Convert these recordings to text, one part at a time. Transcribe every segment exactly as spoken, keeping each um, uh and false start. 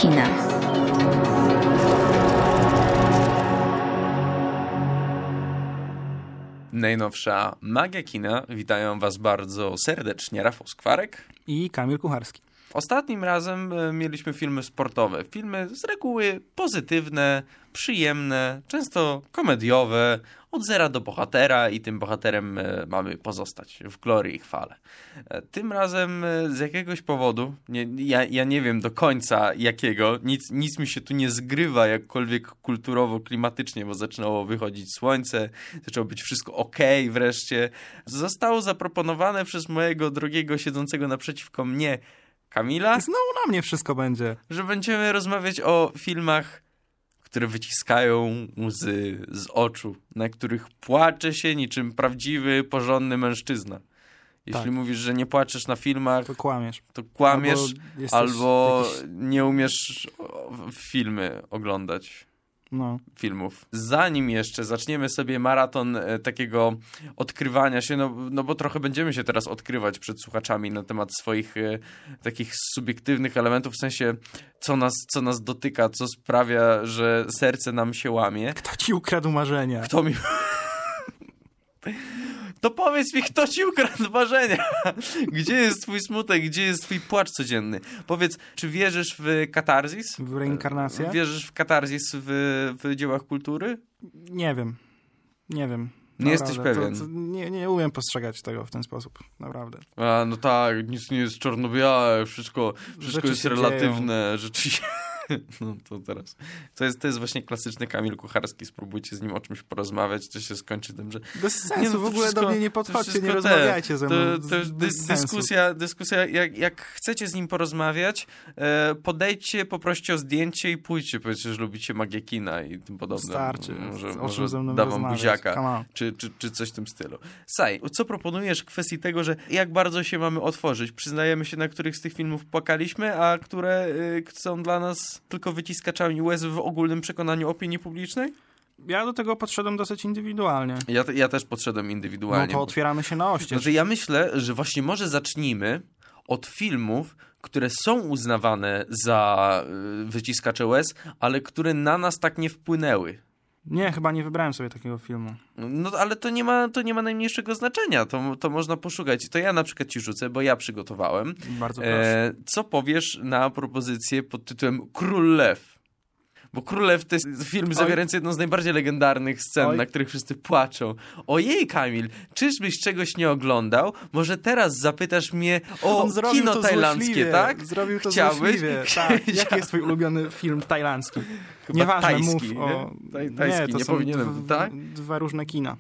kina. Najnowsza Magia Kina. Witają Was bardzo serdecznie Rafał Skwarek i Kamil Kucharski. Ostatnim razem mieliśmy filmy sportowe. Filmy z reguły pozytywne, przyjemne, często komediowe, od zera do bohatera i tym bohaterem mamy pozostać w glorii i chwale. Tym razem z jakiegoś powodu, nie, ja, ja nie wiem do końca jakiego, nic, nic mi się tu nie zgrywa jakkolwiek kulturowo, klimatycznie, bo zaczynało wychodzić słońce, zaczęło być wszystko okej wreszcie. Zostało zaproponowane przez mojego drogiego siedzącego naprzeciwko mnie Kamila. Znowu na mnie wszystko będzie. Że będziemy rozmawiać o filmach, które wyciskają łzy z oczu, na których płacze się niczym prawdziwy, porządny mężczyzna. Jeśli tak. mówisz, że nie płaczesz na filmach, to kłamiesz. To kłamiesz albo, albo jakiś... nie umiesz filmy oglądać. No. filmów. Zanim jeszcze zaczniemy sobie maraton e, takiego odkrywania się, no, no bo trochę będziemy się teraz odkrywać przed słuchaczami na temat swoich e, takich subiektywnych elementów, w sensie co nas, co nas dotyka, co sprawia, że serce nam się łamie. Kto ci ukradł marzenia? Kto mi... To powiedz mi, kto ci ukradł marzenia? Gdzie jest twój smutek? Gdzie jest twój płacz codzienny? Powiedz, czy wierzysz w katarzis? W reinkarnację? Wierzysz w katarzis w, w dziełach kultury? Nie wiem. Nie wiem. Nie Naprawdę. jesteś pewien? To, to nie, nie umiem postrzegać tego w ten sposób. Naprawdę. A, no tak, nic nie jest czarno-białe, wszystko, wszystko jest relatywne. Dzieją. Rzeczy się... No to teraz. To jest, to jest właśnie klasyczny Kamil Kucharski. Spróbujcie z nim o czymś porozmawiać, to się skończy tym, że... Bez sensu, nie, no w ogóle wszystko, do mnie nie podchodźcie, nie rozmawiajcie te, ze mną. To, to dys, dyskusja, dyskusja jak, jak chcecie z nim porozmawiać, e, podejdźcie, poproście o zdjęcie i pójdźcie, powiedzcie, że lubicie magię kina i tym podobne. Starczy. Może, o może czym ze mną da wam rozmawiać? buziaka, czy, czy, czy coś w tym stylu. Saj, co proponujesz w kwestii tego, że jak bardzo się mamy otworzyć? Przyznajemy się, na których z tych filmów płakaliśmy, a które y, są dla nas tylko wyciskaczami łez w ogólnym przekonaniu opinii publicznej? Ja do tego podszedłem dosyć indywidualnie. Ja, ja też podszedłem indywidualnie. No to otwieramy się na oścież. Znaczy ja myślę, że właśnie może zacznijmy od filmów, które są uznawane za y, wyciskacze łez, ale które na nas tak nie wpłynęły. Nie, chyba nie wybrałem sobie takiego filmu. No ale to nie ma, to nie ma najmniejszego znaczenia. To, to można poszukać. To ja na przykład ci rzucę, bo ja przygotowałem. Bardzo proszę. E, co powiesz na propozycję pod tytułem Król Lew? Bo Król Lew to jest film Oj. zawierający jedną z najbardziej legendarnych scen, Oj. na których wszyscy płaczą. Ojej, Kamil, czyżbyś czegoś nie oglądał? Może teraz zapytasz mnie o On kino to tajlandzkie, tak? Zrobił to Chciałbyś? złośliwie. Tak. Jaki jest twój ulubiony film tajlandzki? Chyba Nieważne, tajski, mów o... Nie? Taj, tajski, nie, to nie są powinienem, d- tak? dwa różne kina.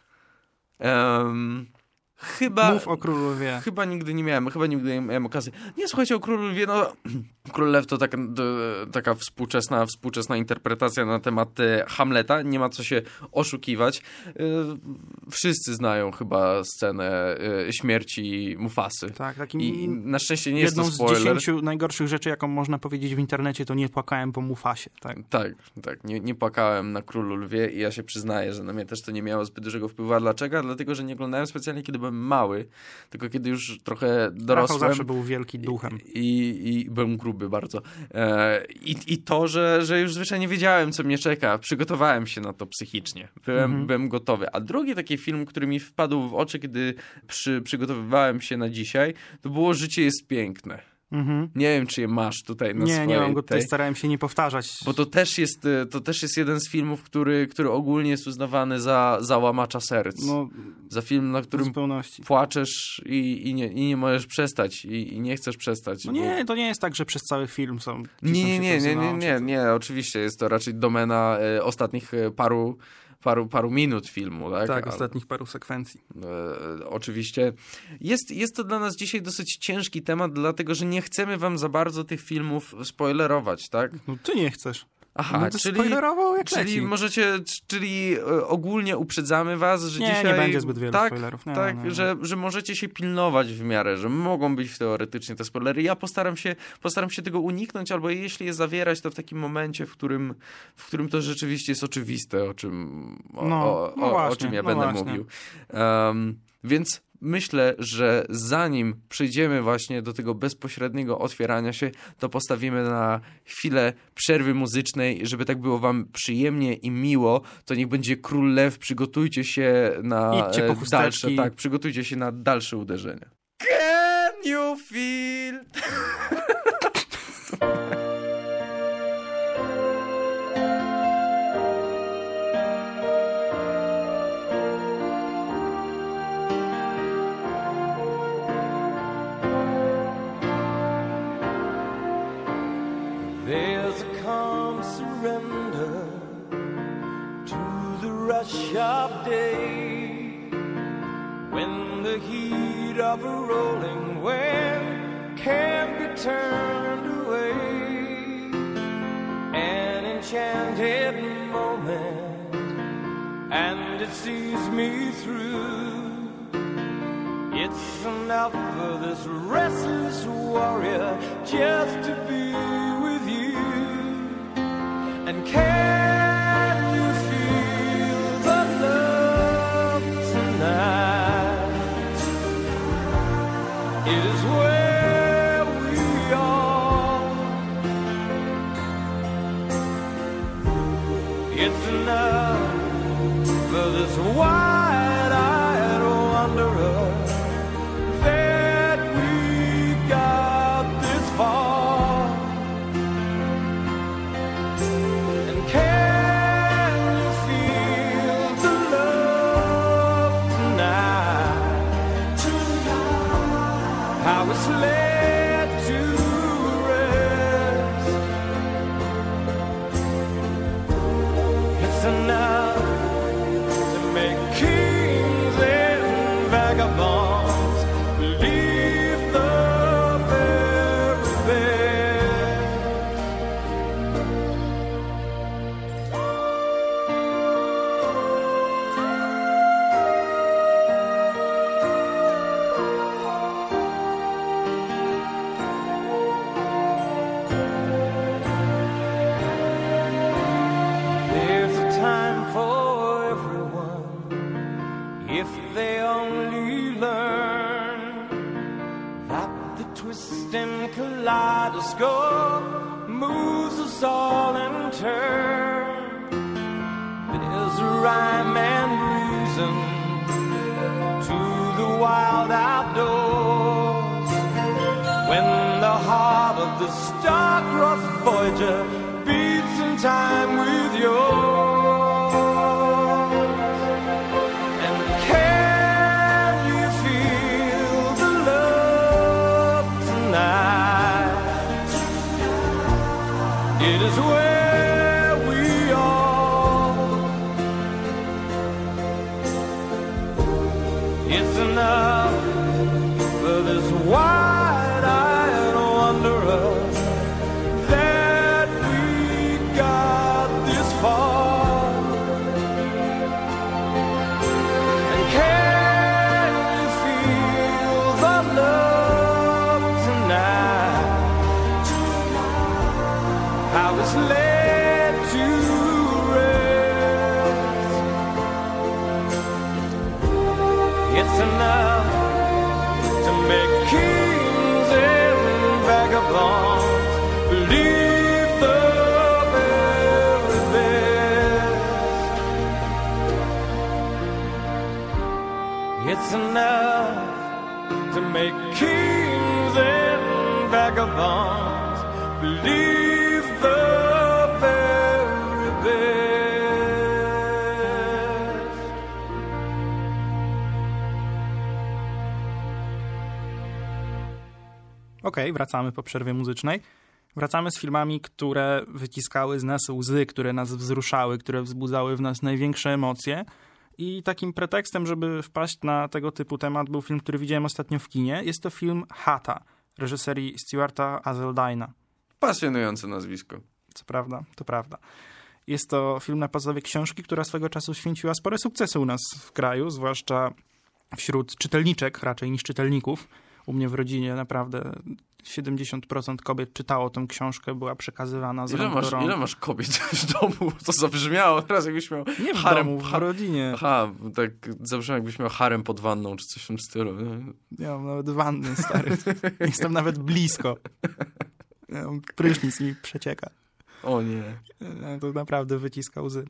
Um... Chyba, Mów o Królu Lwie. Chyba nigdy nie miałem, chyba nigdy nie miałem okazji. Nie, słuchajcie, o Królu Lwie, no Król Lew to taka, to, taka współczesna, współczesna interpretacja na temat e, Hamleta. Nie ma co się oszukiwać. E, wszyscy znają chyba scenę e, śmierci Mufasy. Tak, takim I na szczęście nie jest to spoiler. Jedną z dziesięciu najgorszych rzeczy, jaką można powiedzieć w internecie, to nie płakałem po Mufasie. Tak, tak, tak nie, nie płakałem na Królu Lwie i ja się przyznaję, że na mnie też to nie miało zbyt dużego wpływu. A dlaczego? Dlatego, że nie oglądałem specjalnie, kiedy byłem mały, tylko kiedy już trochę dorosłem. Rafał zawsze był wielki duchem. I, i byłem gruby bardzo. E, i, I to, że, że już zwyczajnie wiedziałem, co mnie czeka. Przygotowałem się na to psychicznie. Byłem, mhm. byłem gotowy. A drugi taki film, który mi wpadł w oczy, kiedy przy, przygotowywałem się na dzisiaj, to było Życie jest piękne. Mhm. Nie wiem, czy je masz tutaj na nie, swojej... Nie, nie mam go tutaj, tej... starałem się nie powtarzać. Bo to też jest, to też jest jeden z filmów, który, który ogólnie jest uznawany za, za łamacza serc. No, za film, na którym płaczesz i, i, nie, i nie możesz przestać. I, i nie chcesz przestać. No nie, bo... to nie jest tak, że przez cały film są... Nie, nie, nie, nie, nie, nie, nie, oczywiście jest to raczej domena e, ostatnich e, paru Paru, paru minut filmu, tak? Tak, Ale, ostatnich paru sekwencji. E, oczywiście. Jest, jest to dla nas dzisiaj dosyć ciężki temat, dlatego, że nie chcemy wam za bardzo tych filmów spoilerować, tak? No ty nie chcesz. Aha, no czyli, spoilerował jak czyli leci. możecie, czyli ogólnie uprzedzamy was, że nie, dzisiaj... Nie, będzie zbyt wiele tak, spoilerów. Nie, tak, nie, nie. Że, że możecie się pilnować w miarę, że mogą być teoretycznie te spoilery. Ja postaram się, postaram się tego uniknąć, albo jeśli je zawierać, to w takim momencie, w którym, w którym to rzeczywiście jest oczywiste, o czym, o, no, o, no o, właśnie, o czym ja no będę właśnie. mówił. Um, więc myślę, że zanim przejdziemy właśnie do tego bezpośredniego otwierania się, to postawimy na chwilę przerwy muzycznej, żeby tak było wam przyjemnie i miło. To niech będzie Król Lew, przygotujcie się na Idźcie po dalsze, tak, przygotujcie się na dalsze uderzenia. Can you feel... There's a calm surrender to the rush of day, when the heat of a rolling wave can't be turned away. An enchanted moment, and it sees me through. It's enough for this restless warrior just to be with you. And can you feel the love tonight? It is where we are. It's enough for this wide-eyed wanderer that we got this far. And can you feel the love tonight? Tonight, how it's led to rest. It's enough to make kings and vagabonds believe the very best. There's a time for everyone if they only learn that the twisting kaleidoscope moves us all in turn. There's a rhyme and reason to the wild outdoors, when the heart of the star-crossed Voyager beats in time with yours. And can you feel the love tonight? It is where we are. It's enough for this wide-eyed wanderer that we got this far. And can you feel the love tonight? How it's led to rest. It's enough to make kings and vagabonds believe the very best. It's enough to make kings and vagabonds believe the very best. Okej, wracamy po przerwie muzycznej. Wracamy z filmami, które wyciskały z nas łzy, które nas wzruszały, które wzbudzały w nas największe emocje. I takim pretekstem, żeby wpaść na tego typu temat, był film, który widziałem ostatnio w kinie. Jest to film Hata, reżyserii Stuarta Haseldyna. Pasjonujące nazwisko. Co prawda, to prawda. Jest to film na podstawie książki, która swego czasu święciła spore sukcesy u nas w kraju, zwłaszcza wśród czytelniczek raczej niż czytelników. U mnie w rodzinie naprawdę siedemdziesiąt procent kobiet czytało tę książkę, była przekazywana z ile rąk masz, do rąk. Ile masz kobiet w domu? To zabrzmiało teraz, jakbyś miał Nie w harem, domu, w ha- rodzinie. Aha, tak zabrzmiało, jakbyś miał harem pod wanną, czy coś w tym stylu. Nie mam nawet wanny, stary. Nie jestem nawet blisko. Ja mam prysznic mi przecieka. O nie. To naprawdę wyciska łzy.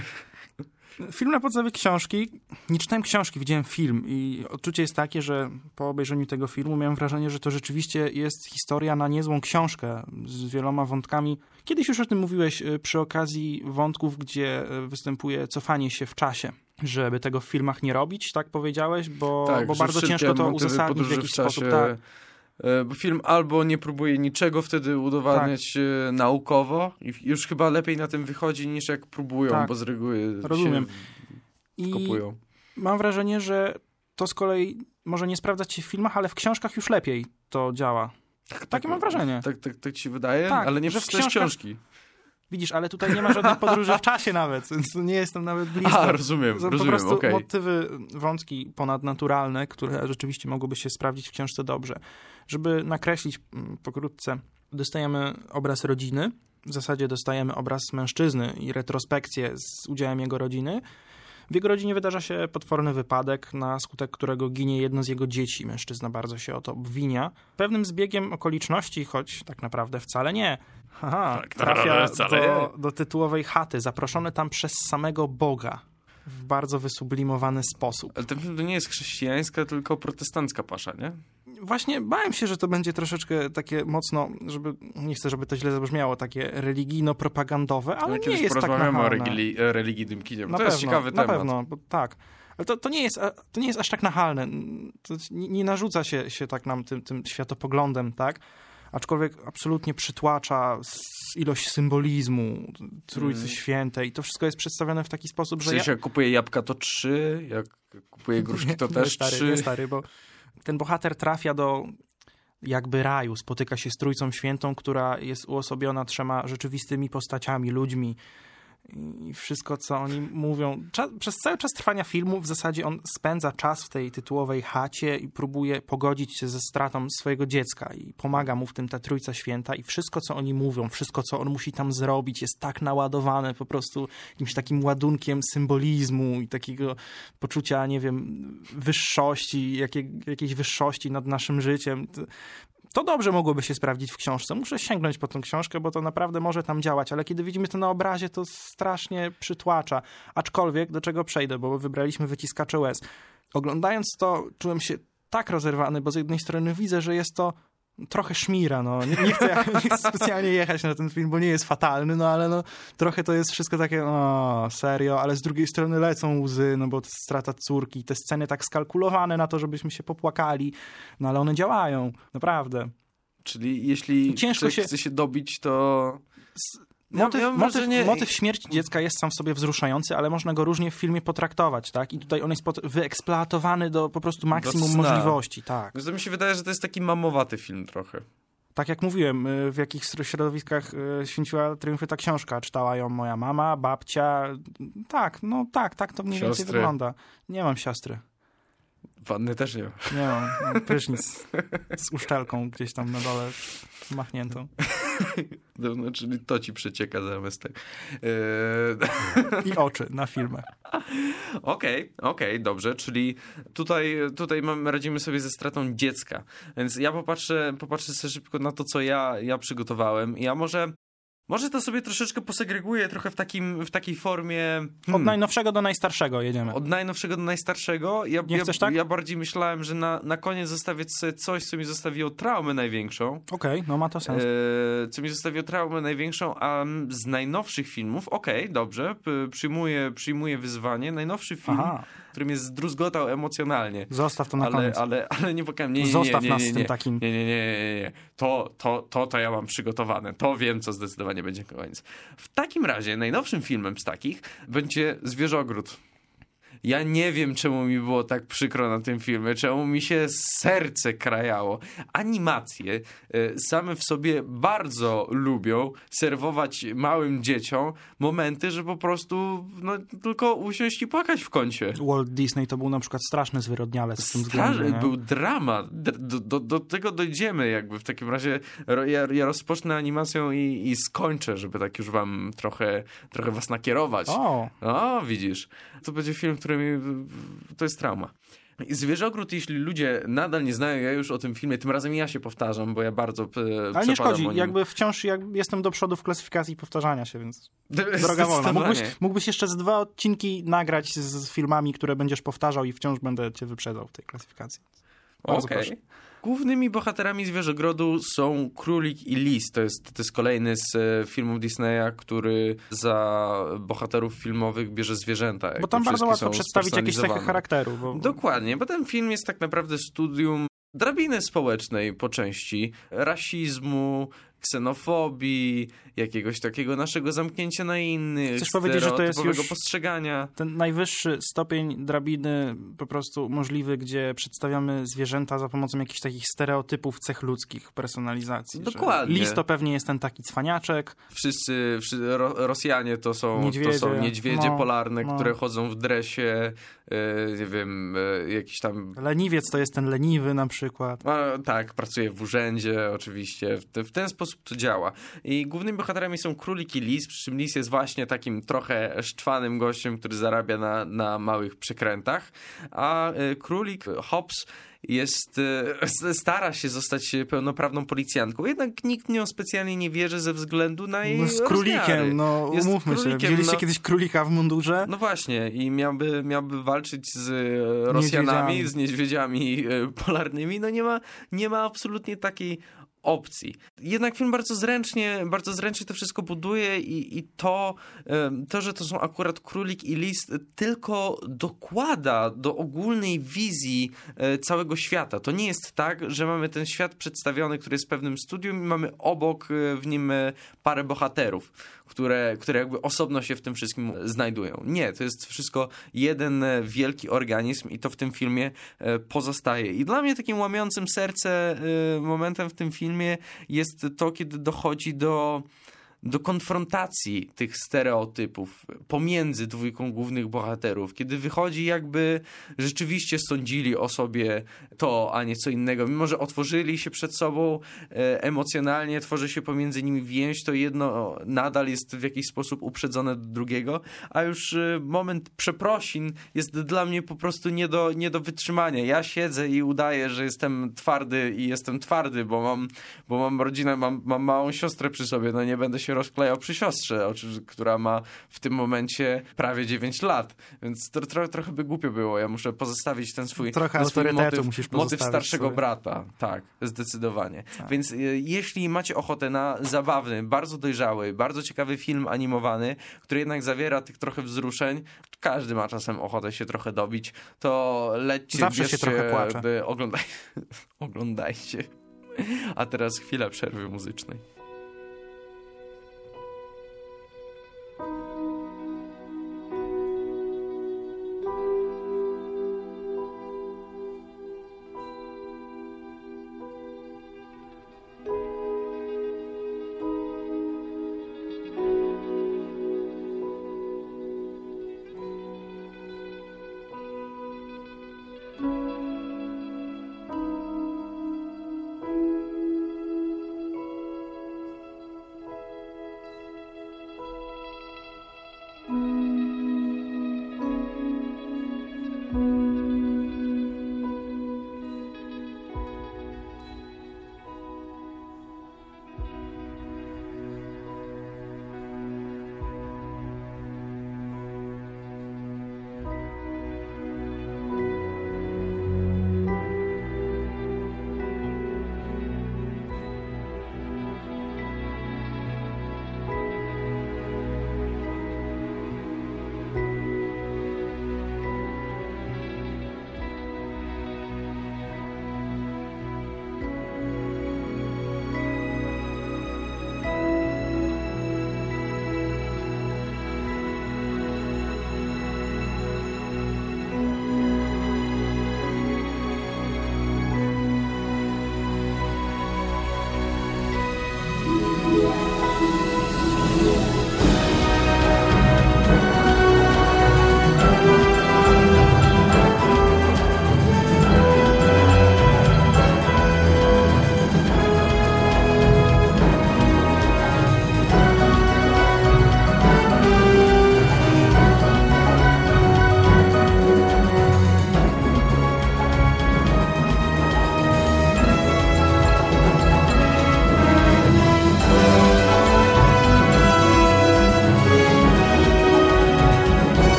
Film na podstawie książki. Nie czytałem książki, widziałem film i odczucie jest takie, że po obejrzeniu tego filmu miałem wrażenie, że to rzeczywiście jest historia na niezłą książkę z wieloma wątkami. Kiedyś już o tym mówiłeś przy okazji wątków, gdzie występuje cofanie się w czasie. Żeby tego w filmach nie robić, tak powiedziałeś? Bo, tak, bo bardzo ciężko to uzasadnić w jakiś sposób. Tak. Bo film albo nie próbuje niczego wtedy udowadniać tak. naukowo i już chyba lepiej na tym wychodzi niż jak próbują, tak. bo z reguły Rozumiem. się kopują. I mam wrażenie, że to z kolei może nie sprawdzać się w filmach, ale w książkach już lepiej to działa. Tak, Takie tak, mam wrażenie. Tak, tak, tak ci się wydaje? Tak, ale nie że w przeczytałeś książkach... książki. Widzisz, ale tutaj nie ma żadnej podróży w czasie nawet, więc nie jestem nawet blisko. A, rozumiem, Są rozumiem, po prostu okay. motywy, wątki ponadnaturalne, które rzeczywiście mogłyby się sprawdzić w książce dobrze. Żeby nakreślić pokrótce, dostajemy obraz rodziny, w zasadzie dostajemy obraz mężczyzny i retrospekcję z udziałem jego rodziny. W jego rodzinie wydarza się potworny wypadek, na skutek którego ginie jedno z jego dzieci. Mężczyzna bardzo się o to obwinia. Pewnym zbiegiem okoliczności, choć tak naprawdę wcale nie, Aha, tak, trafia wcale do, nie. do tytułowej chaty, zaproszony tam przez samego Boga w bardzo wysublimowany sposób. Ale ten film to nie jest chrześcijańska, tylko protestancka pasza, nie? Właśnie bałem się, że to będzie troszeczkę takie mocno, żeby nie chcę, żeby to źle zabrzmiało, takie religijno-propagandowe, ale no, nie jest tak porozmawiamy nachalne. o regili- religijnym kinie, bo na to pewno, jest ciekawy na temat. pewno, bo tak. Ale to, to, nie jest, to nie jest aż tak nachalne. To nie, nie narzuca się, się tak nam tym, tym światopoglądem, tak? Aczkolwiek absolutnie przytłacza ilość symbolizmu, Trójcy hmm. Świętej. To wszystko jest przedstawione w taki sposób, że w sensie, ja... jak kupuję jabłka, to trzy, jak kupuję gruszki, to nie, też nie, stary, trzy. Nie, stary, bo ten bohater trafia do jakby raju, spotyka się z Trójcą Świętą, która jest uosobiona trzema rzeczywistymi postaciami, ludźmi. I wszystko, co oni mówią. Cza- przez cały czas trwania filmu w zasadzie on spędza czas w tej tytułowej chacie i próbuje pogodzić się ze stratą swojego dziecka i pomaga mu w tym ta Trójca Święta i wszystko, co oni mówią, wszystko, co on musi tam zrobić, jest tak naładowane po prostu jakimś takim ładunkiem symbolizmu i takiego poczucia, nie wiem, wyższości, jakiej, jakiejś wyższości nad naszym życiem. To dobrze mogłoby się sprawdzić w książce. Muszę sięgnąć po tę książkę, bo to naprawdę może tam działać, ale kiedy widzimy to na obrazie, to strasznie przytłacza. Aczkolwiek, do czego przejdę, bo wybraliśmy wyciskacze łez. Oglądając to, czułem się tak rozerwany, bo z jednej strony widzę, że jest to trochę szmira, no. Nie, nie, chcę, nie chcę specjalnie jechać na ten film, bo nie jest fatalny, no ale no trochę to jest wszystko takie, o, serio, ale z drugiej strony lecą łzy, no bo to strata córki, te sceny tak skalkulowane na to, żebyśmy się popłakali, no ale one działają, naprawdę. Czyli jeśli Ciężko ktoś się... chce się dobić, to... Motyw, ja, ja motyw, wrażenie... motyw śmierci dziecka jest sam w sobie wzruszający, ale można go różnie w filmie potraktować, tak? I tutaj on jest pot- wyeksploatowany do po prostu maksimum możliwości, tak. Więc to mi się wydaje, że to jest taki mamowaty film trochę. Tak jak mówiłem, w jakich środowiskach święciła triumfy ta książka. Czytała ją moja mama, babcia. Tak, no tak, tak to mniej Siostry. więcej wygląda. Nie mam siostry. Wanny też nie. Nie mam. Mam prysznic z uszczelką gdzieś tam na dole machniętą. No, czyli to ci przecieka zamiast tak. I oczy na filmach. Okej, okay, okej, okay, dobrze, czyli tutaj, tutaj mamy, radzimy sobie ze stratą dziecka, więc ja popatrzę, popatrzę sobie szybko na to, co ja, ja przygotowałem i ja może... Może to sobie troszeczkę posegreguję trochę w, takim, w takiej formie... Hmm. Od najnowszego do najstarszego jedziemy. Od najnowszego do najstarszego. Ja, Nie ja, chcesz tak? Ja bardziej myślałem, że na, na koniec zostawię sobie coś, co mi zostawiło traumę największą. Okej, okay, no ma to sens. E, co mi zostawiło traumę największą, a z najnowszych filmów, okej, okay, dobrze, p- przyjmuję, przyjmuję wyzwanie. Najnowszy film, Aha. który mnie zdruzgotał emocjonalnie. Zostaw to na ale, koniec. Ale, ale nie pokałem. Nie, nie, Zostaw nie, nie, nas nie, z nie, tym takim. Nie, nie, nie, nie, nie. To, to, to, to ja mam przygotowane. To wiem, co zdecydowanie będzie koniec. W takim razie najnowszym filmem z takich będzie Zwierzogród. Ja nie wiem, czemu mi było tak przykro na tym filmie, czemu mi się serce krajało. Animacje y, same w sobie bardzo lubią serwować małym dzieciom momenty, że po prostu no, tylko usiąść i płakać w kącie. Walt Disney to był na przykład straszny zwyrodnialec w tym względzie. Straszny, był dramat. Do, do, do tego dojdziemy jakby. W takim razie ja, ja rozpocznę animacją i, i skończę, żeby tak już wam trochę, trochę was nakierować. O. o, widzisz. To będzie film, który mi... To jest trauma. Zwierzogród, jeśli ludzie nadal nie znają, ja już o tym filmie, tym razem ja się powtarzam, bo ja bardzo e, Ale nie szkodzi, jakby wciąż jak jestem do przodu w klasyfikacji powtarzania się, więc droga wolna. Mógłbyś, mógłbyś jeszcze z dwa odcinki nagrać z, z filmami, które będziesz powtarzał i wciąż będę cię wyprzedzał w tej klasyfikacji. Bardzo okay. proszę. Głównymi bohaterami Zwierzogrodu są Królik i Lis. To jest, to jest kolejny z e, filmów Disneya, który za bohaterów filmowych bierze zwierzęta. Bo tam bardzo łatwo przedstawić jakieś cechy charakteru. Bo... Dokładnie, bo ten film jest tak naprawdę studium drabiny społecznej po części, rasizmu, ksenofobii, jakiegoś takiego naszego zamknięcia na innych, Chcesz powiedzieć, że to jest już postrzegania. Ten najwyższy stopień drabiny po prostu możliwy, gdzie przedstawiamy zwierzęta za pomocą jakichś takich stereotypów cech ludzkich, personalizacji. Dokładnie. Lis to pewnie jest ten taki cwaniaczek. Wszyscy, wszyscy Ro, Rosjanie to są niedźwiedzie, to są niedźwiedzie no, polarne, no. które chodzą w dresie, yy, nie wiem, yy, jakiś tam... Leniwiec to jest ten leniwy na przykład. No, tak, pracuje w urzędzie oczywiście. W, te, w ten sposób to działa. I głównymi bohaterami są Królik i Lis, przy czym Lis jest właśnie takim trochę szczwanym gościem, który zarabia na, na małych przekrętach, a y, Królik, Hobbs, jest, y, stara się zostać pełnoprawną policjantką, jednak nikt nią specjalnie nie wierzy ze względu na jej no z królikiem, rozmiary. no jest umówmy królikiem, się. Widzieliście no, kiedyś królika w mundurze? No właśnie i miałby, miałby walczyć z Rosjanami, niedźwiedziami. z niedźwiedziami polarnymi. No nie ma, nie ma absolutnie takiej opcji. Jednak film bardzo zręcznie, bardzo zręcznie to wszystko buduje i, i to, to, że to są akurat Królik i Lis, tylko dokłada do ogólnej wizji całego świata. To nie jest tak, że mamy ten świat przedstawiony, który jest pewnym studium i mamy obok w nim parę bohaterów, które, które jakby osobno się w tym wszystkim znajdują. Nie, to jest wszystko jeden wielki organizm i to w tym filmie pozostaje. I dla mnie takim łamiącym serce momentem w tym filmie jest to, kiedy dochodzi do, do konfrontacji tych stereotypów pomiędzy dwójką głównych bohaterów, kiedy wychodzi jakby rzeczywiście sądzili o sobie to, a nie co innego. Mimo że otworzyli się przed sobą e, emocjonalnie, tworzy się pomiędzy nimi więź, to jedno nadal jest w jakiś sposób uprzedzone do drugiego, a już e, moment przeprosin jest dla mnie po prostu nie do, nie do wytrzymania. Ja siedzę i udaję, że jestem twardy i jestem twardy, bo mam, bo mam rodzinę, mam, mam małą siostrę przy sobie, no nie będę się rozklejał przy siostrze, która ma w tym momencie prawie dziewięć lat, więc to, tro, trochę by głupio było. Ja muszę pozostawić ten swój, trochę ten swój autorytetu motyw, musisz motyw starszego sobie. brata. Tak, zdecydowanie. Tak. Więc e, jeśli macie ochotę na zabawny, bardzo dojrzały, bardzo ciekawy film animowany, który jednak zawiera tych trochę wzruszeń, każdy ma czasem ochotę się trochę dobić, to lećcie, zawsze bierzcie, się trochę płacze. by oglądaj... oglądajcie. A teraz chwila przerwy muzycznej.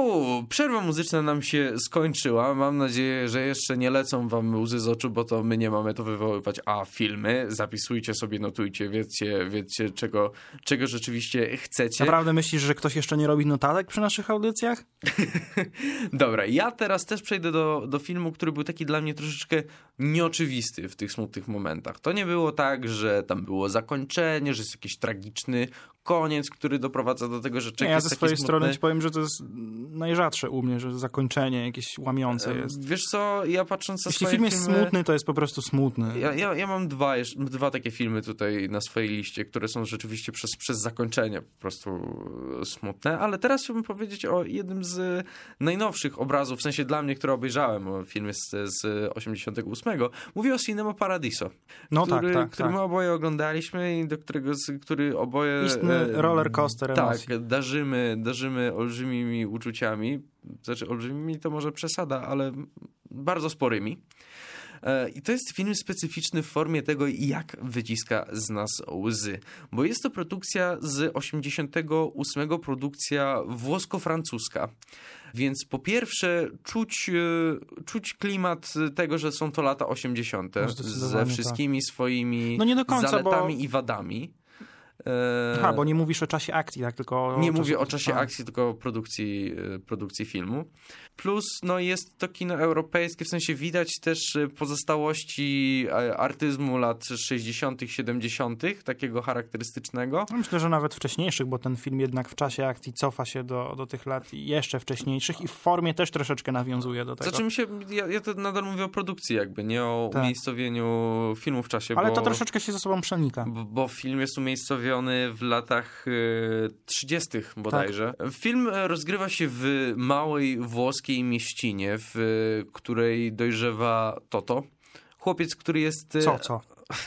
U, przerwa muzyczna nam się skończyła. Mam nadzieję, że jeszcze nie lecą wam łzy z oczu, bo to my nie mamy to wywoływać. A filmy, zapisujcie sobie, notujcie, wiedzcie, wiedzcie czego, czego rzeczywiście chcecie. Naprawdę myślisz, że ktoś jeszcze nie robi notatek przy naszych audycjach? Dobra, ja teraz też przejdę do, do filmu, który był taki dla mnie troszeczkę nieoczywisty w tych smutnych momentach. To nie było tak, że tam było zakończenie, że jest jakiś tragiczny koniec, który doprowadza do tego, że człowiek nie, ja jest ze taki swojej smutny. strony ci powiem, że to jest najrzadsze u mnie, że zakończenie jakieś łamiące jest. Wiesz co, ja patrząc na Jeśli swoje film jest filmy, smutny, to jest po prostu smutny. Ja, ja, ja mam dwa, jeszcze, dwa takie filmy tutaj na swojej liście, które są rzeczywiście przez, przez zakończenie po prostu smutne, ale teraz chciałbym powiedzieć o jednym z najnowszych obrazów, w sensie dla mnie, które obejrzałem, o filmie z, z osiemdziesiątego ósmego. Mówię o Cinema Paradiso, No który, tak, tak, który tak. my oboje oglądaliśmy i do którego, który oboje... Istny roller coaster emocji. Tak, darzymy, darzymy olbrzymimi uczuciami, znaczy olbrzymimi to może przesada, ale bardzo sporymi. I to jest film specyficzny w formie tego, jak wyciska z nas łzy. Bo jest to produkcja z osiemdziesiątego ósmego, produkcja włosko-francuska. Więc po pierwsze czuć, czuć klimat tego, że są to lata osiemdziesiąte ze wszystkimi tak. swoimi no nie do końca, zaletami bo... i wadami. Aha, bo nie mówisz o czasie akcji, tak? Tylko nie o mówię czasie... o czasie A. akcji, tylko o produkcji, produkcji filmu. Plus, no jest to kino europejskie, w sensie widać też pozostałości artyzmu lat sześćdziesiątych, siedemdziesiątych, takiego charakterystycznego. Myślę, że nawet wcześniejszych, bo ten film jednak w czasie akcji cofa się do, do tych lat jeszcze wcześniejszych i w formie też troszeczkę nawiązuje do tego. Znaczy mi się, ja, ja to nadal mówię o produkcji jakby, nie o tak. umiejscowieniu filmu w czasie. Ale bo, to troszeczkę się ze sobą przenika. Bo, bo film jest umiejscowiony w latach y, trzydziestych bodajże. Tak. Film rozgrywa się w małej włoskiej mieścinie, w której dojrzewa Toto. Chłopiec, który jest... Co, co?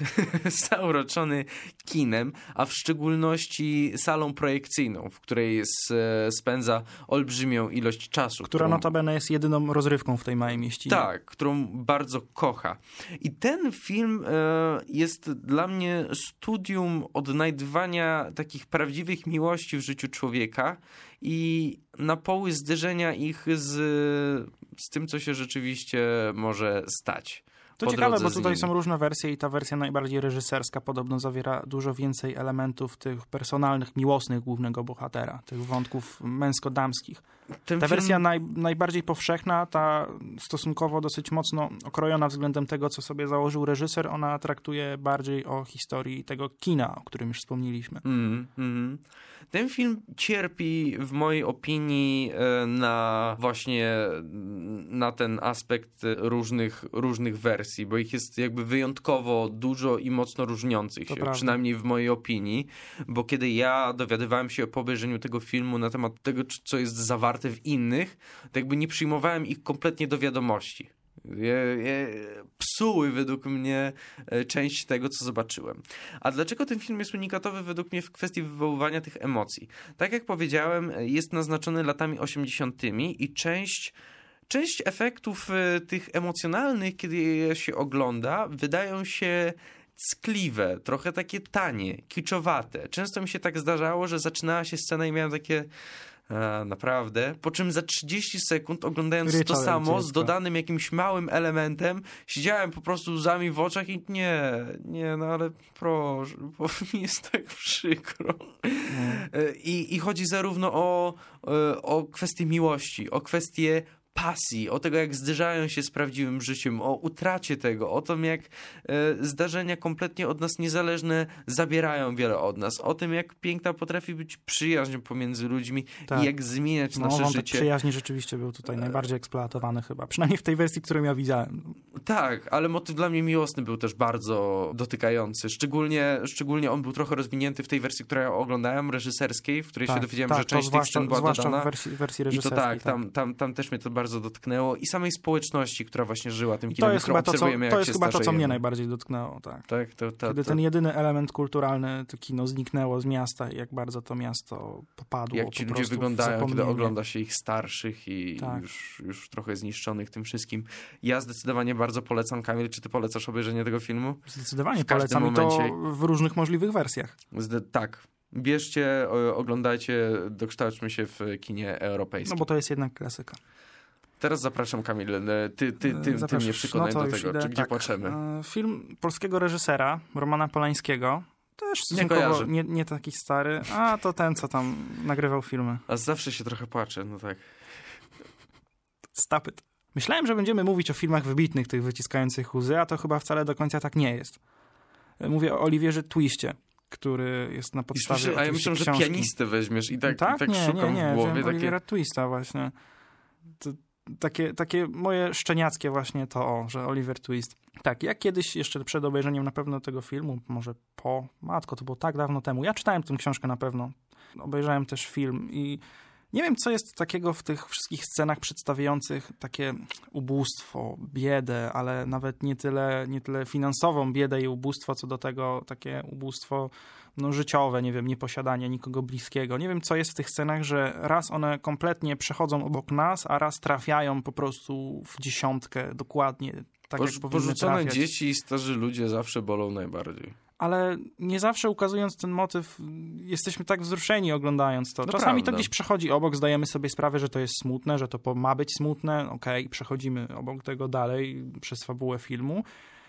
zauroczony kinem, a w szczególności salą projekcyjną, w której spędza olbrzymią ilość czasu. Która którą... notabene jest jedyną rozrywką w tej małej mieścinie. Tak, którą bardzo kocha. I ten film jest dla mnie studium odnajdywania takich prawdziwych miłości w życiu człowieka i napoły zderzenia ich z, z tym, co się rzeczywiście może stać. To ciekawe, bo tutaj są różne wersje i ta wersja najbardziej reżyserska podobno zawiera dużo więcej elementów tych personalnych, miłosnych głównego bohatera, tych wątków męsko-damskich. Ten ta film... wersja naj, najbardziej powszechna, ta stosunkowo dosyć mocno okrojona względem tego, co sobie założył reżyser, ona traktuje bardziej o historii tego kina, o którym już wspomnieliśmy. Mm, mm. Ten film cierpi w mojej opinii na właśnie na ten aspekt różnych, różnych wersji, bo ich jest jakby wyjątkowo dużo i mocno różniących to się, prawda. przynajmniej w mojej opinii, bo kiedy ja dowiadywałem się po obejrzeniu tego filmu na temat tego, co jest zawarte w innych, to jakby nie przyjmowałem ich kompletnie do wiadomości. Je, je, psuły według mnie część tego, co zobaczyłem. A dlaczego ten film jest unikatowy według mnie w kwestii wywoływania tych emocji? Tak jak powiedziałem, jest naznaczony latami osiemdziesiątymi i część Część efektów tych emocjonalnych, kiedy je się ogląda, wydają się ckliwe, trochę takie tanie, kiczowate. Często mi się tak zdarzało, że zaczynała się scena i miałem takie... A, naprawdę. Po czym za trzydzieści sekund oglądając Ryczałe to samo dziecko. z dodanym jakimś małym elementem, siedziałem po prostu łzami w oczach i nie, nie, no ale proszę, bo mi jest tak przykro. Mm. I, I chodzi zarówno o, o kwestię miłości, o kwestię pasji, o tego, jak zderzają się z prawdziwym życiem, o utracie tego, o tym, jak e, zdarzenia kompletnie od nas niezależne zabierają wiele od nas, o tym, jak piękna potrafi być przyjaźń pomiędzy ludźmi tak. i jak zmieniać no, nasze wątek życie. Przyjaźni rzeczywiście był tutaj najbardziej eksploatowany chyba, przynajmniej w tej wersji, którą ja widziałem. Tak, ale motyw dla mnie miłosny był też bardzo dotykający. Szczególnie, szczególnie on był trochę rozwinięty w tej wersji, którą ja oglądałem, reżyserskiej, w której tak, się dowiedziałem, tak, że część tych scen była zwłaszcza dodana. w wersji, wersji I to reżyserskiej. tak, tak. Tam, tam, tam też mnie to bardzo dotknęło i samej społeczności, która właśnie żyła tym I kinem, to jest którą chyba to, co, obserwujemy, jak to jest się chyba to, co starzejemy. mnie najbardziej dotknęło. Tak. Tak, to, to, Kiedy to, ten jedyny element kulturalny, to kino zniknęło z miasta i jak bardzo to miasto popadło. jak ci po ludzie prostu w wyglądają, kiedy zapomnienie. ogląda się ich starszych i tak. już, już trochę zniszczonych tym wszystkim. Ja zdecydowanie bardzo polecam. Kamil, czy ty polecasz obejrzenie tego filmu? Zdecydowanie w każdym polecam momencie... i to w różnych możliwych wersjach. Zde- tak. Bierzcie, o, oglądajcie, dokształćmy się w kinie europejskim. No bo to jest jednak klasyka. Teraz zapraszam, Kamil, ty, ty, ty, ty mnie przekonaj no do tego, idę, czy gdzie tak. płaczemy. Film polskiego reżysera, Romana Polańskiego, też stosunkowo nie, nie taki stary, a to ten, co tam nagrywał filmy. A zawsze się trochę płacze, no tak. Stop it. Myślałem, że będziemy mówić o filmach wybitnych, tych wyciskających łzy, a to chyba wcale do końca tak nie jest. Mówię o Oliwierze Twistie, który jest na podstawie Słyszę, a ja myślę, że książki. pianistę weźmiesz i tak, tak? i tak nie, szukam nie, nie, w głowie. Oliwiera takie... Twista właśnie. To, takie, takie moje szczeniackie właśnie to, o, że Oliver Twist. Tak, ja kiedyś jeszcze przed obejrzeniem na pewno tego filmu, może po, matko, to było tak dawno temu, ja czytałem tę książkę na pewno, obejrzałem też film i nie wiem, co jest takiego w tych wszystkich scenach przedstawiających takie ubóstwo, biedę, ale nawet nie tyle, nie tyle finansową biedę i ubóstwo, co do tego takie ubóstwo no, życiowe, nie wiem, nieposiadanie nikogo bliskiego. Nie wiem, co jest w tych scenach, że raz one kompletnie przechodzą obok nas, a raz trafiają po prostu w dziesiątkę dokładnie. Tak, Porz, jak powinny porzucone trafiać. dzieci i starzy ludzie zawsze bolą najbardziej. Ale nie zawsze ukazując ten motyw, jesteśmy tak wzruszeni oglądając to. No Czasami prawda. to gdzieś przechodzi obok, zdajemy sobie sprawę, że to jest smutne, że to ma być smutne, okej, okay, przechodzimy obok tego dalej przez fabułę filmu.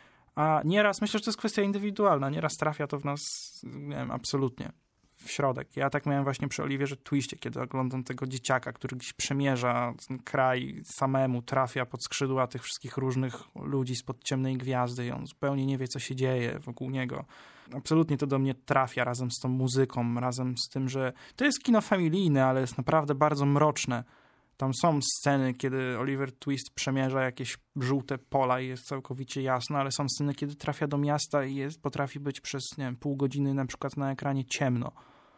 A nieraz, myślę, że to jest kwestia indywidualna, nieraz trafia to w nas, nie wiem, absolutnie w środek. Ja tak miałem właśnie przy Oliwierze Twistie, kiedy oglądam tego dzieciaka, który gdzieś przemierza ten kraj samemu, trafia pod skrzydła tych wszystkich różnych ludzi spod ciemnej gwiazdy i on zupełnie nie wie, co się dzieje wokół niego. Absolutnie to do mnie trafia razem z tą muzyką, razem z tym, że to jest kino familijne, ale jest naprawdę bardzo mroczne. Tam są sceny, kiedy Oliver Twist przemierza jakieś żółte pola i jest całkowicie jasno, ale są sceny, kiedy trafia do miasta i jest, potrafi być przez, nie wiem, pół godziny na przykład na ekranie ciemno.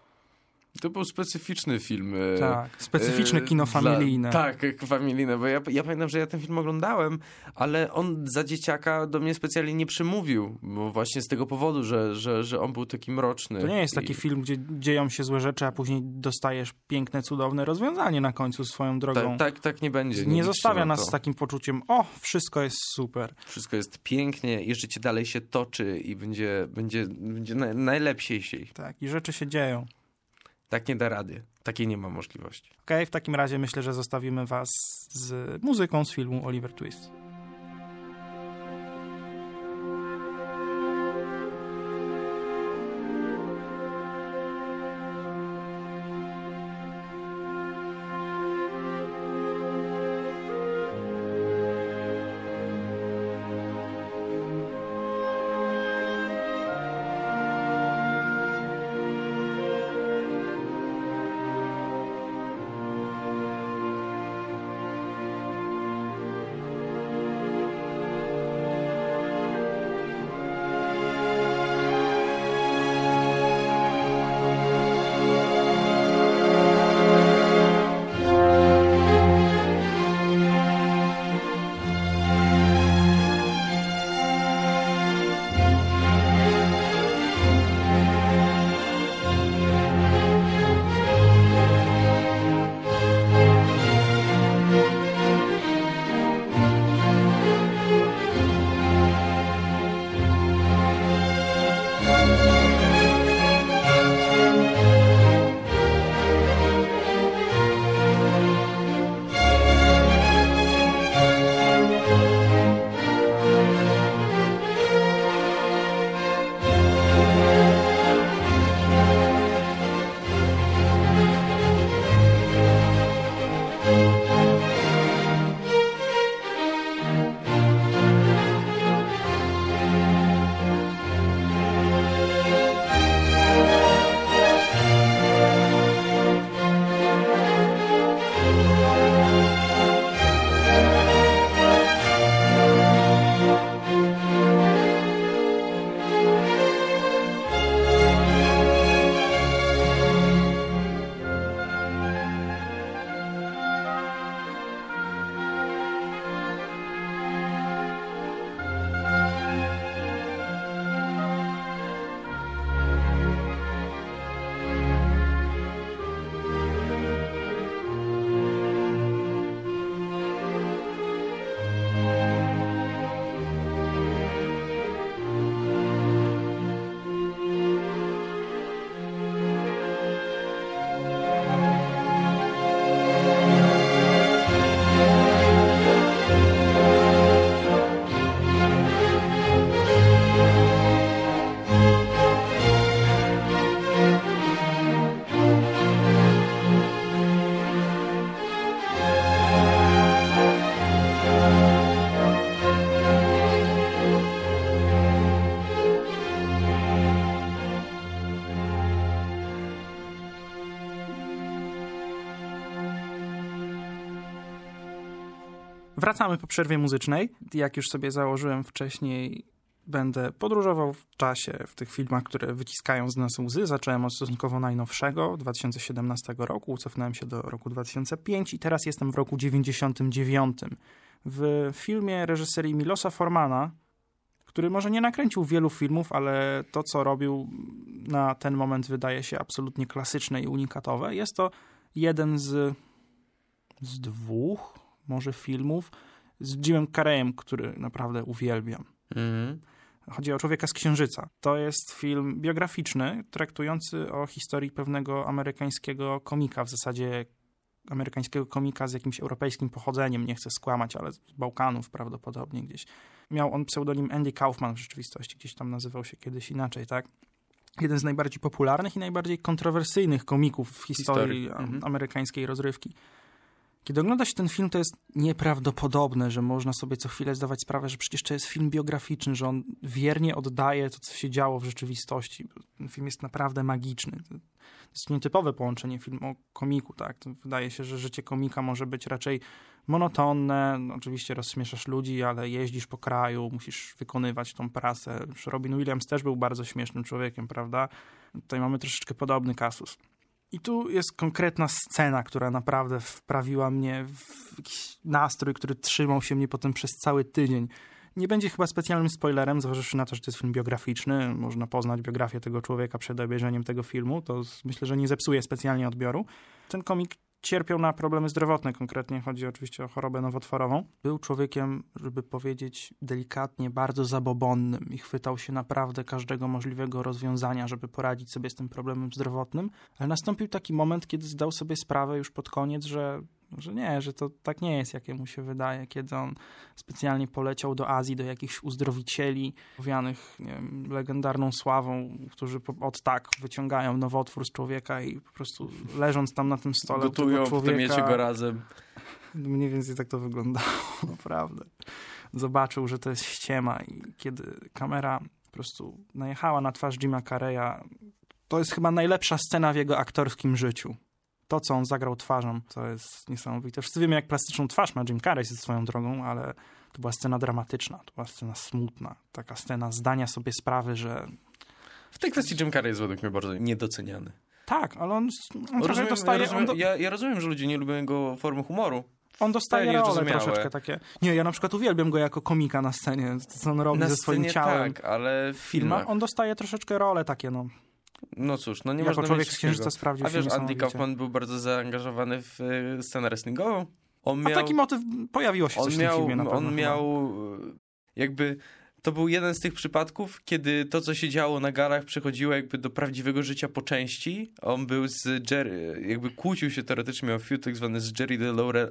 To był specyficzny film. Tak, specyficzne kino dla, familijne. Tak, familijne, bo ja, ja pamiętam, że ja ten film oglądałem, ale on za dzieciaka do mnie specjalnie nie przemówił, bo właśnie z tego powodu, że, że, że on był taki mroczny. To nie jest taki I... film, gdzie dzieją się złe rzeczy, a później dostajesz piękne, cudowne rozwiązanie na końcu swoją drogą. Tak, tak, tak nie będzie. Nie, nie zostawia nas to. z takim poczuciem, o, wszystko jest super. Wszystko jest pięknie i życie dalej się toczy i będzie, będzie, będzie na, najlepsiej. Tak, i rzeczy się dzieją. Tak nie da rady. Takiej nie ma możliwości. Okej, okay, w takim razie myślę, że zostawimy was z muzyką z filmu Oliver Twist. Wracamy po przerwie muzycznej. Jak już sobie założyłem wcześniej, będę podróżował w czasie w tych filmach, które wyciskają z nas łzy. Zacząłem od stosunkowo najnowszego, dwa tysiące siedemnastego roku, cofnąłem się do roku dwa tysiące piątego i teraz jestem w roku dziewięćdziesiątym dziewiątym. W filmie reżyserii Milosa Formana, który może nie nakręcił wielu filmów, ale to, co robił na ten moment, wydaje się absolutnie klasyczne i unikatowe. Jest to jeden z, z dwóch może filmów z Jimem Carreyem, który naprawdę uwielbiam. Mhm. Chodzi o Człowieka z Księżyca. To jest film biograficzny, traktujący o historii pewnego amerykańskiego komika, w zasadzie amerykańskiego komika z jakimś europejskim pochodzeniem, nie chcę skłamać, ale z Bałkanów prawdopodobnie gdzieś. Miał on pseudonim Andy Kaufman w rzeczywistości, gdzieś tam nazywał się kiedyś inaczej, tak? Jeden z najbardziej popularnych i najbardziej kontrowersyjnych komików w historii, historii. Mhm. amerykańskiej rozrywki. Kiedy ogląda się ten film, to jest nieprawdopodobne, że można sobie co chwilę zdawać sprawę, że przecież to jest film biograficzny, że on wiernie oddaje to, co się działo w rzeczywistości. Ten film jest naprawdę magiczny. To jest nietypowe połączenie film o komiku, tak? To wydaje się, że życie komika może być raczej monotonne. No, oczywiście rozśmieszasz ludzi, ale jeździsz po kraju, musisz wykonywać tą pracę. Już Robin Williams też był bardzo śmiesznym człowiekiem, prawda? Tutaj mamy troszeczkę podobny kasus. I tu jest konkretna scena, która naprawdę wprawiła mnie w jakiś nastrój, który trzymał się mnie potem przez cały tydzień. Nie będzie chyba specjalnym spoilerem, zważywszy na to, że to jest film biograficzny. Można poznać biografię tego człowieka przed obejrzeniem tego filmu. To myślę, że nie zepsuje specjalnie odbioru. Ten komik cierpiał na problemy zdrowotne, konkretnie chodzi oczywiście o chorobę nowotworową. Był człowiekiem, żeby powiedzieć delikatnie, bardzo zabobonnym i chwytał się naprawdę każdego możliwego rozwiązania, żeby poradzić sobie z tym problemem zdrowotnym, ale nastąpił taki moment, kiedy zdał sobie sprawę już pod koniec, że, że nie, że to tak nie jest, jakie mu się wydaje, kiedy on specjalnie poleciał do Azji, do jakichś uzdrowicieli owianych, nie wiem, legendarną sławą, którzy od tak wyciągają nowotwór z człowieka i po prostu leżąc tam na tym stole gotują, potem jecie go razem. Mniej więcej tak to wyglądało, naprawdę. Zobaczył, że to jest ściema i kiedy kamera po prostu najechała na twarz Jima Carreya, to jest chyba najlepsza scena w jego aktorskim życiu. To, co on zagrał twarzą, to jest niesamowite. Wszyscy wiemy, jak plastyczną twarz ma Jim Carrey ze swoją drogą, ale to była scena dramatyczna, to była scena smutna. Taka scena zdania sobie sprawy, że... W tej kwestii Jim Carrey jest według mnie bardzo niedoceniany. Tak, ale on, on rozumiem, dostaje... Ja rozumiem, on do... ja, ja rozumiem, że ludzie nie lubią jego formy humoru. On dostaje role troszeczkę takie... Nie, ja na przykład uwielbiam go jako komika na scenie, co on robi na ze swoim ciałem. Tak, ale w filmach... On dostaje troszeczkę role takie, no. No cóż, no nie jako można Człowiek z Księżyca sprawdził A się wiesz, Andy Kaufman był bardzo zaangażowany w scenę wrestlingową. On miał... A taki motyw pojawiło się on coś miał, w tym filmie na pewno. On miał jakby... To był jeden z tych przypadków, kiedy to, co się działo na galach, przechodziło jakby do prawdziwego życia po części. On był z Jerry, jakby kłócił się teoretycznie, miał feud tak zwany z Jerry the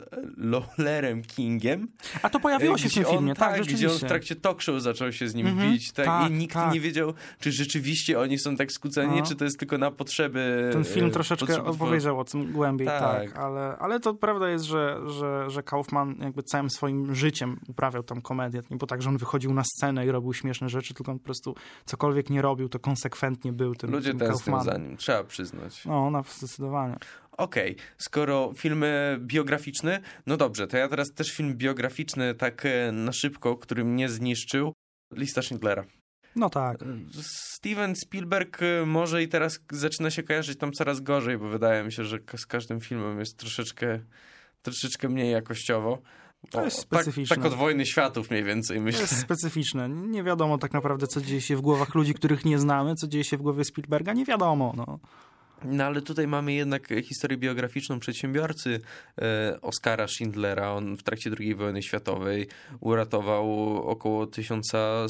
Lawlerem Kingiem. A to pojawiło się w tym filmie, on, tak, tak rzeczywiście. Gdzie on w trakcie talk show zaczął się z nim mm-hmm, bić. Tak, tak, i nikt tak. nie wiedział, czy rzeczywiście oni są tak skłóceni, no. czy to jest tylko na potrzeby... Ten film troszeczkę potrzeby opowiedział o tym głębiej, tak. tak ale, ale to prawda jest, że, że, że Kaufman jakby całym swoim życiem uprawiał tam komedię. Nie było tak, że on wychodził na scenę i robił śmieszne rzeczy, tylko on po prostu cokolwiek nie robił, to konsekwentnie był tym Ludzie tym tęsknią za nim, trzeba przyznać. No, no zdecydowanie. Okej, okay. Skoro film biograficzny, no dobrze, to ja teraz też film biograficzny tak na szybko, który mnie zniszczył. Lista Schindlera. No tak. Steven Spielberg może i teraz zaczyna się kojarzyć tam coraz gorzej, bo wydaje mi się, że z każdym filmem jest troszeczkę, troszeczkę mniej jakościowo. To jest o, specyficzne. Tak, tak od Wojny Światów mniej więcej, myślę. To jest specyficzne. Nie wiadomo tak naprawdę, co dzieje się w głowach ludzi, których nie znamy, co dzieje się w głowie Spielberga, nie wiadomo, no. No ale tutaj mamy jednak historię biograficzną przedsiębiorcy e, Oskara Schindlera. On w trakcie drugiej wojny światowej uratował około tysiąc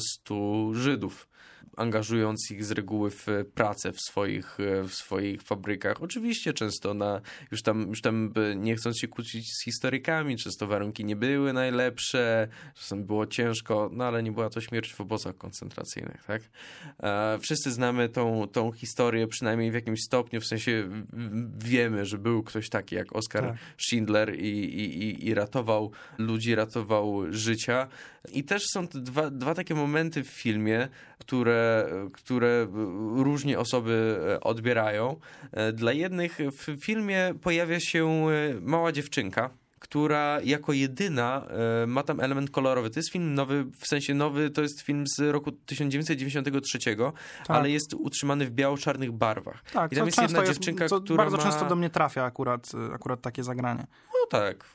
stu Żydów, angażując ich z reguły w pracę w swoich, w swoich fabrykach. Oczywiście często na, już tam, już tam nie chcąc się kłócić z historykami, często warunki nie były najlepsze, czasem było ciężko, no ale nie była to śmierć w obozach koncentracyjnych, tak? E, wszyscy znamy tą, tą historię, przynajmniej w jakimś stopniu, w sensie wiemy, że był ktoś taki jak Oskar tak. Schindler i, i, i ratował ludzi, ratował życia. I też są te dwa, dwa takie momenty w filmie, które, które różnie osoby odbierają. Dla jednych w filmie pojawia się mała dziewczynka, która jako jedyna e, ma tam element kolorowy. To jest film nowy, w sensie nowy, to jest film z roku tysiąc dziewięćset dziewięćdziesiątego trzeciego, tak. ale jest utrzymany w biało-czarnych barwach. Tak, i tam jest jedna jest, dziewczynka, co która bardzo ma... często do mnie trafia akurat, akurat takie zagranie. No tak.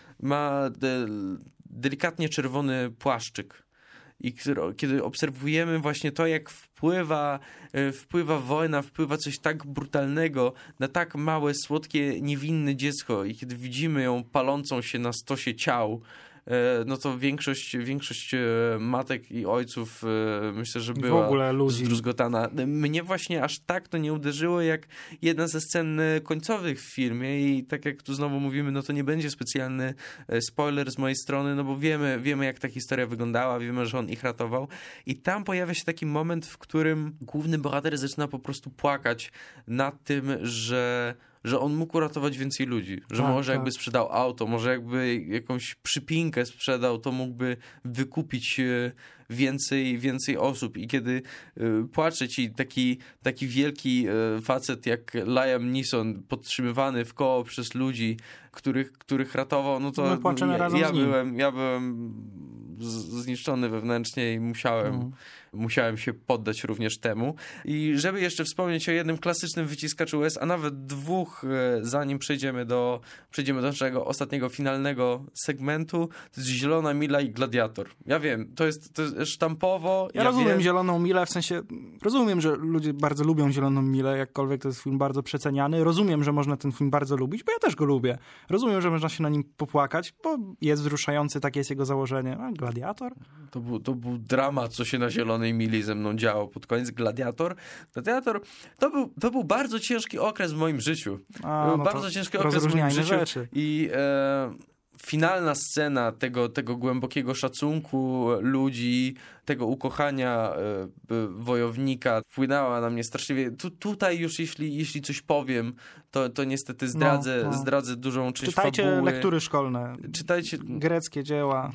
Ma de, delikatnie czerwony płaszczyk. I kiedy obserwujemy właśnie to, jak wpływa, wpływa wojna, wpływa coś tak brutalnego na tak małe, słodkie, niewinne dziecko i kiedy widzimy ją palącą się na stosie ciał, no to większość, większość matek i ojców myślę, że była w ogóle ludzi. zdruzgotana. Mnie właśnie aż tak to nie uderzyło, jak jedna ze scen końcowych w filmie i tak jak tu znowu mówimy, no to nie będzie specjalny spoiler z mojej strony, no bo wiemy, wiemy jak ta historia wyglądała, wiemy, że on ich ratował i tam pojawia się taki moment, w którym główny bohater zaczyna po prostu płakać nad tym, że że on mógł uratować więcej ludzi, że tak, może tak. jakby sprzedał auto, może jakby jakąś przypinkę sprzedał, to mógłby wykupić więcej, więcej osób i kiedy płacze ci taki, taki wielki facet jak Liam Neeson podtrzymywany w koło przez ludzi, których, których ratował, no to no, ja, razem ja, z nim. byłem, ja byłem zniszczony wewnętrznie i musiałem, mm. musiałem się poddać również temu. I żeby jeszcze wspomnieć o jednym klasycznym wyciskaczu łez, a nawet dwóch, zanim przejdziemy do, przejdziemy do naszego ostatniego, finalnego segmentu, to jest Zielona Mila i Gladiator. Ja wiem, to jest, to jest sztampowo. Ja, ja rozumiem wiem. Zieloną Milę, w sensie rozumiem, że ludzie bardzo lubią Zieloną Milę, jakkolwiek to jest film bardzo przeceniany. Rozumiem, że można ten film bardzo lubić, bo ja też go lubię. Rozumiem, że można się na nim popłakać, bo jest wzruszający, takie jest jego założenie. A Gladiator? To był, to był dramat, co się na Zielonej Mili ze mną działo pod koniec. Gladiator. Gladiator to był, to był bardzo ciężki okres w moim życiu. A, to był no bardzo ciężki okres w moim życiu. Rzeczy. I e, finalna scena tego, tego głębokiego szacunku ludzi, tego ukochania e, wojownika wpłynęła na mnie straszliwie. Tu, tutaj już jeśli, jeśli coś powiem, to, to niestety zdradzę, no, no. zdradzę dużą część Czytajcie fabuły. lektury szkolne. Czytajcie greckie dzieła.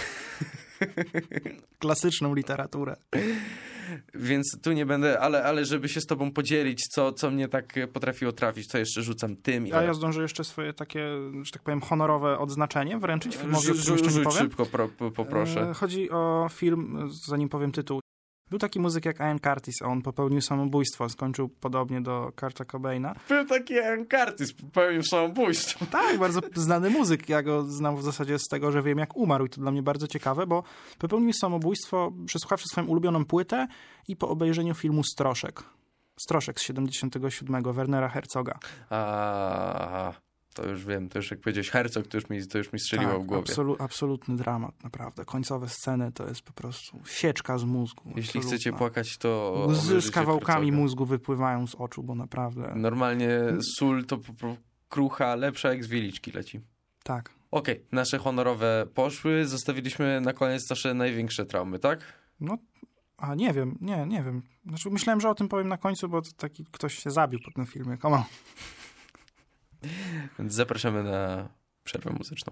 Klasyczną literaturę. Więc tu nie będę, ale, ale żeby się z tobą podzielić, co, co mnie tak potrafiło trafić, to jeszcze rzucam tym. I A ja zdążę jeszcze swoje takie, że tak powiem, honorowe odznaczenie wręczyć filmowi, o którym jeszcze nie powiem. Szybko, pro, poproszę. Chodzi o film, zanim powiem tytuł. Był taki muzyk jak Ian Curtis, on popełnił samobójstwo, skończył podobnie do Kurta Cobaina. Był taki Ian Curtis, popełnił samobójstwo. Tak, bardzo znany muzyk, ja go znam w zasadzie z tego, że wiem jak umarł i to dla mnie bardzo ciekawe, bo popełnił samobójstwo przesłuchawszy swoją ulubioną płytę i po obejrzeniu filmu Stroszek. Stroszek z siedemdziesiątego siódmego, Wernera Herzoga. A, to już wiem, to już jak powiedziałeś Herzog, to już mi, to już mi strzeliło tak, w głowie. Absolu, absolutny dramat, naprawdę. Końcowe sceny to jest po prostu sieczka z mózgu. Jeśli absolutna. chcecie płakać, to Łzy z kawałkami Herzoga. mózgu wypływają z oczu, bo naprawdę... Normalnie sól to po prostu krucha, lepsza jak z wieliczki leci. Tak. Okej, okay, nasze honorowe poszły, zostawiliśmy na koniec nasze największe traumy, tak? No, a nie wiem, nie, nie wiem. Znaczy, myślałem, że o tym powiem na końcu, bo to taki ktoś się zabił po tym filmie. Come on. Więc zapraszamy na przerwę muzyczną.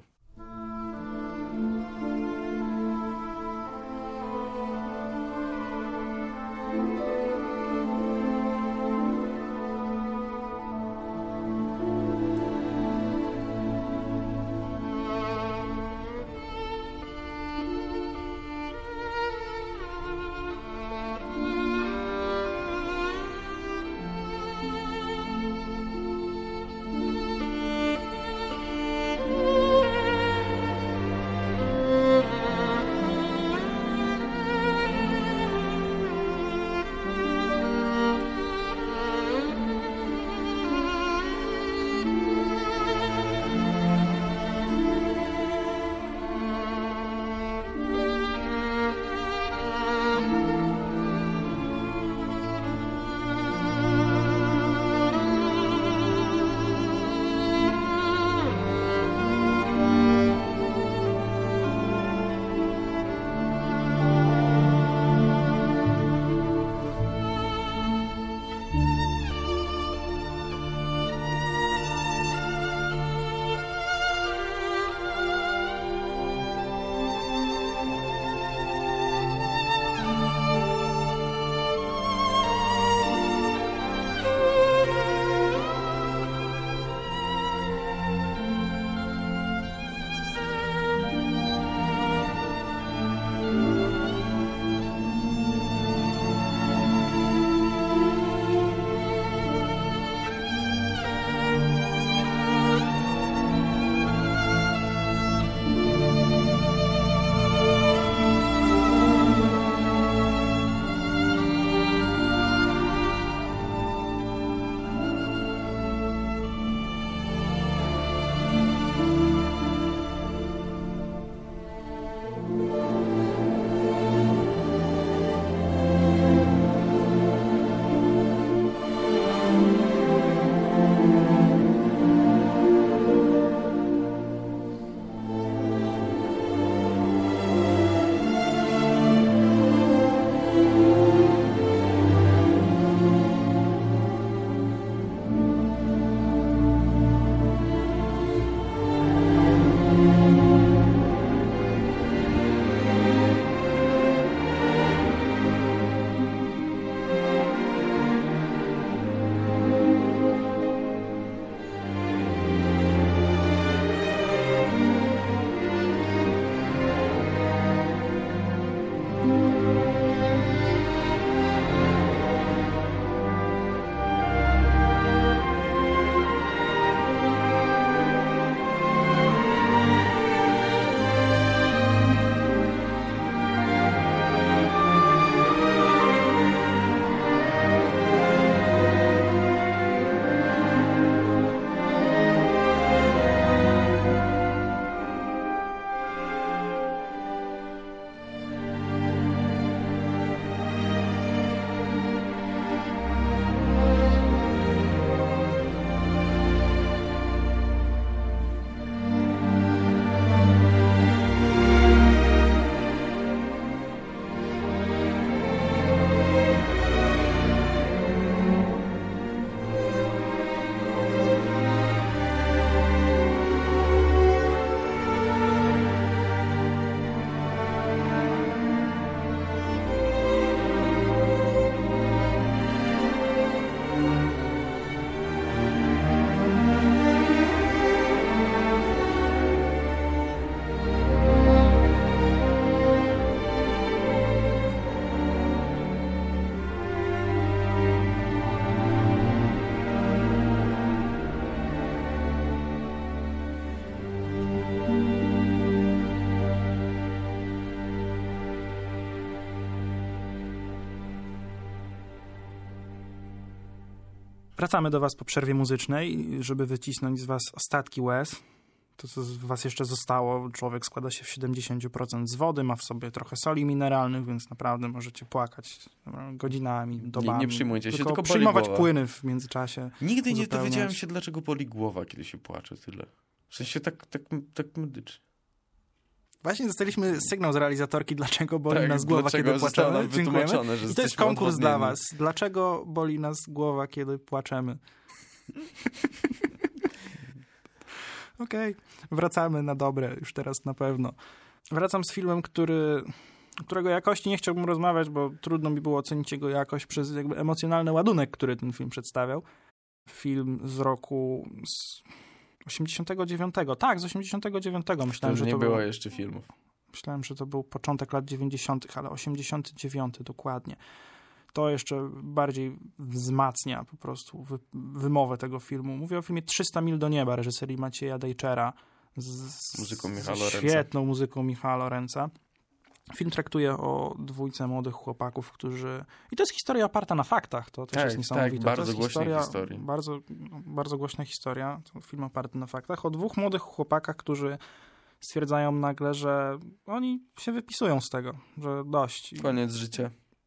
Wracamy do was po przerwie muzycznej, żeby wycisnąć z was ostatki łez. To, co z was jeszcze zostało, człowiek składa się w siedemdziesiąt procent z wody, ma w sobie trochę soli mineralnych, więc naprawdę możecie płakać godzinami, dobami. Nie, nie przyjmujcie się, tylko, tylko boli przyjmować głowa. płyny w międzyczasie. Nigdy nie uzupełniać. dowiedziałem się, dlaczego boli głowa, kiedy się płacze, tyle. W sensie tak, tak, tak medycznie. Właśnie dostaliśmy sygnał z realizatorki, dlaczego boli Tak, nas głowa, dlaczego kiedy zostało płaczemy. nam wytłumaczone, że I to jest jesteśmy konkurs dla odwodnieni. was. Dlaczego boli nas głowa, kiedy płaczemy? Okej, okay. Wracamy na dobre, już teraz na pewno. Wracam z filmem, który, którego jakości nie chciałbym rozmawiać, bo trudno mi było ocenić jego jakość przez jakby emocjonalny ładunek, który ten film przedstawiał. Film z roku z osiemdziesiątego dziewiątego. Tak, z osiemdziesiątego dziewiątego. Myślałem, że nie to było był, jeszcze filmów. Myślałem, że to był początek lat dziewięćdziesiątych, ale osiemdziesiąty dziewiąty dokładnie. To jeszcze bardziej wzmacnia po prostu wy, wymowę tego filmu. Mówię o filmie trzysta mil do nieba reżyserii Macieja Dejczera z, z muzyką Michała Lorenza. świetną muzyką Michała Lorenza. Film traktuje o dwójce młodych chłopaków, którzy... I to jest historia oparta na faktach. To też tak, jest niesamowite. Tak, bardzo to jest głośnej historia, historii. Bardzo, bardzo głośna historia. To film oparty na faktach. O dwóch młodych chłopakach, którzy stwierdzają nagle, że oni się wypisują z tego, że dość. Koniec życia.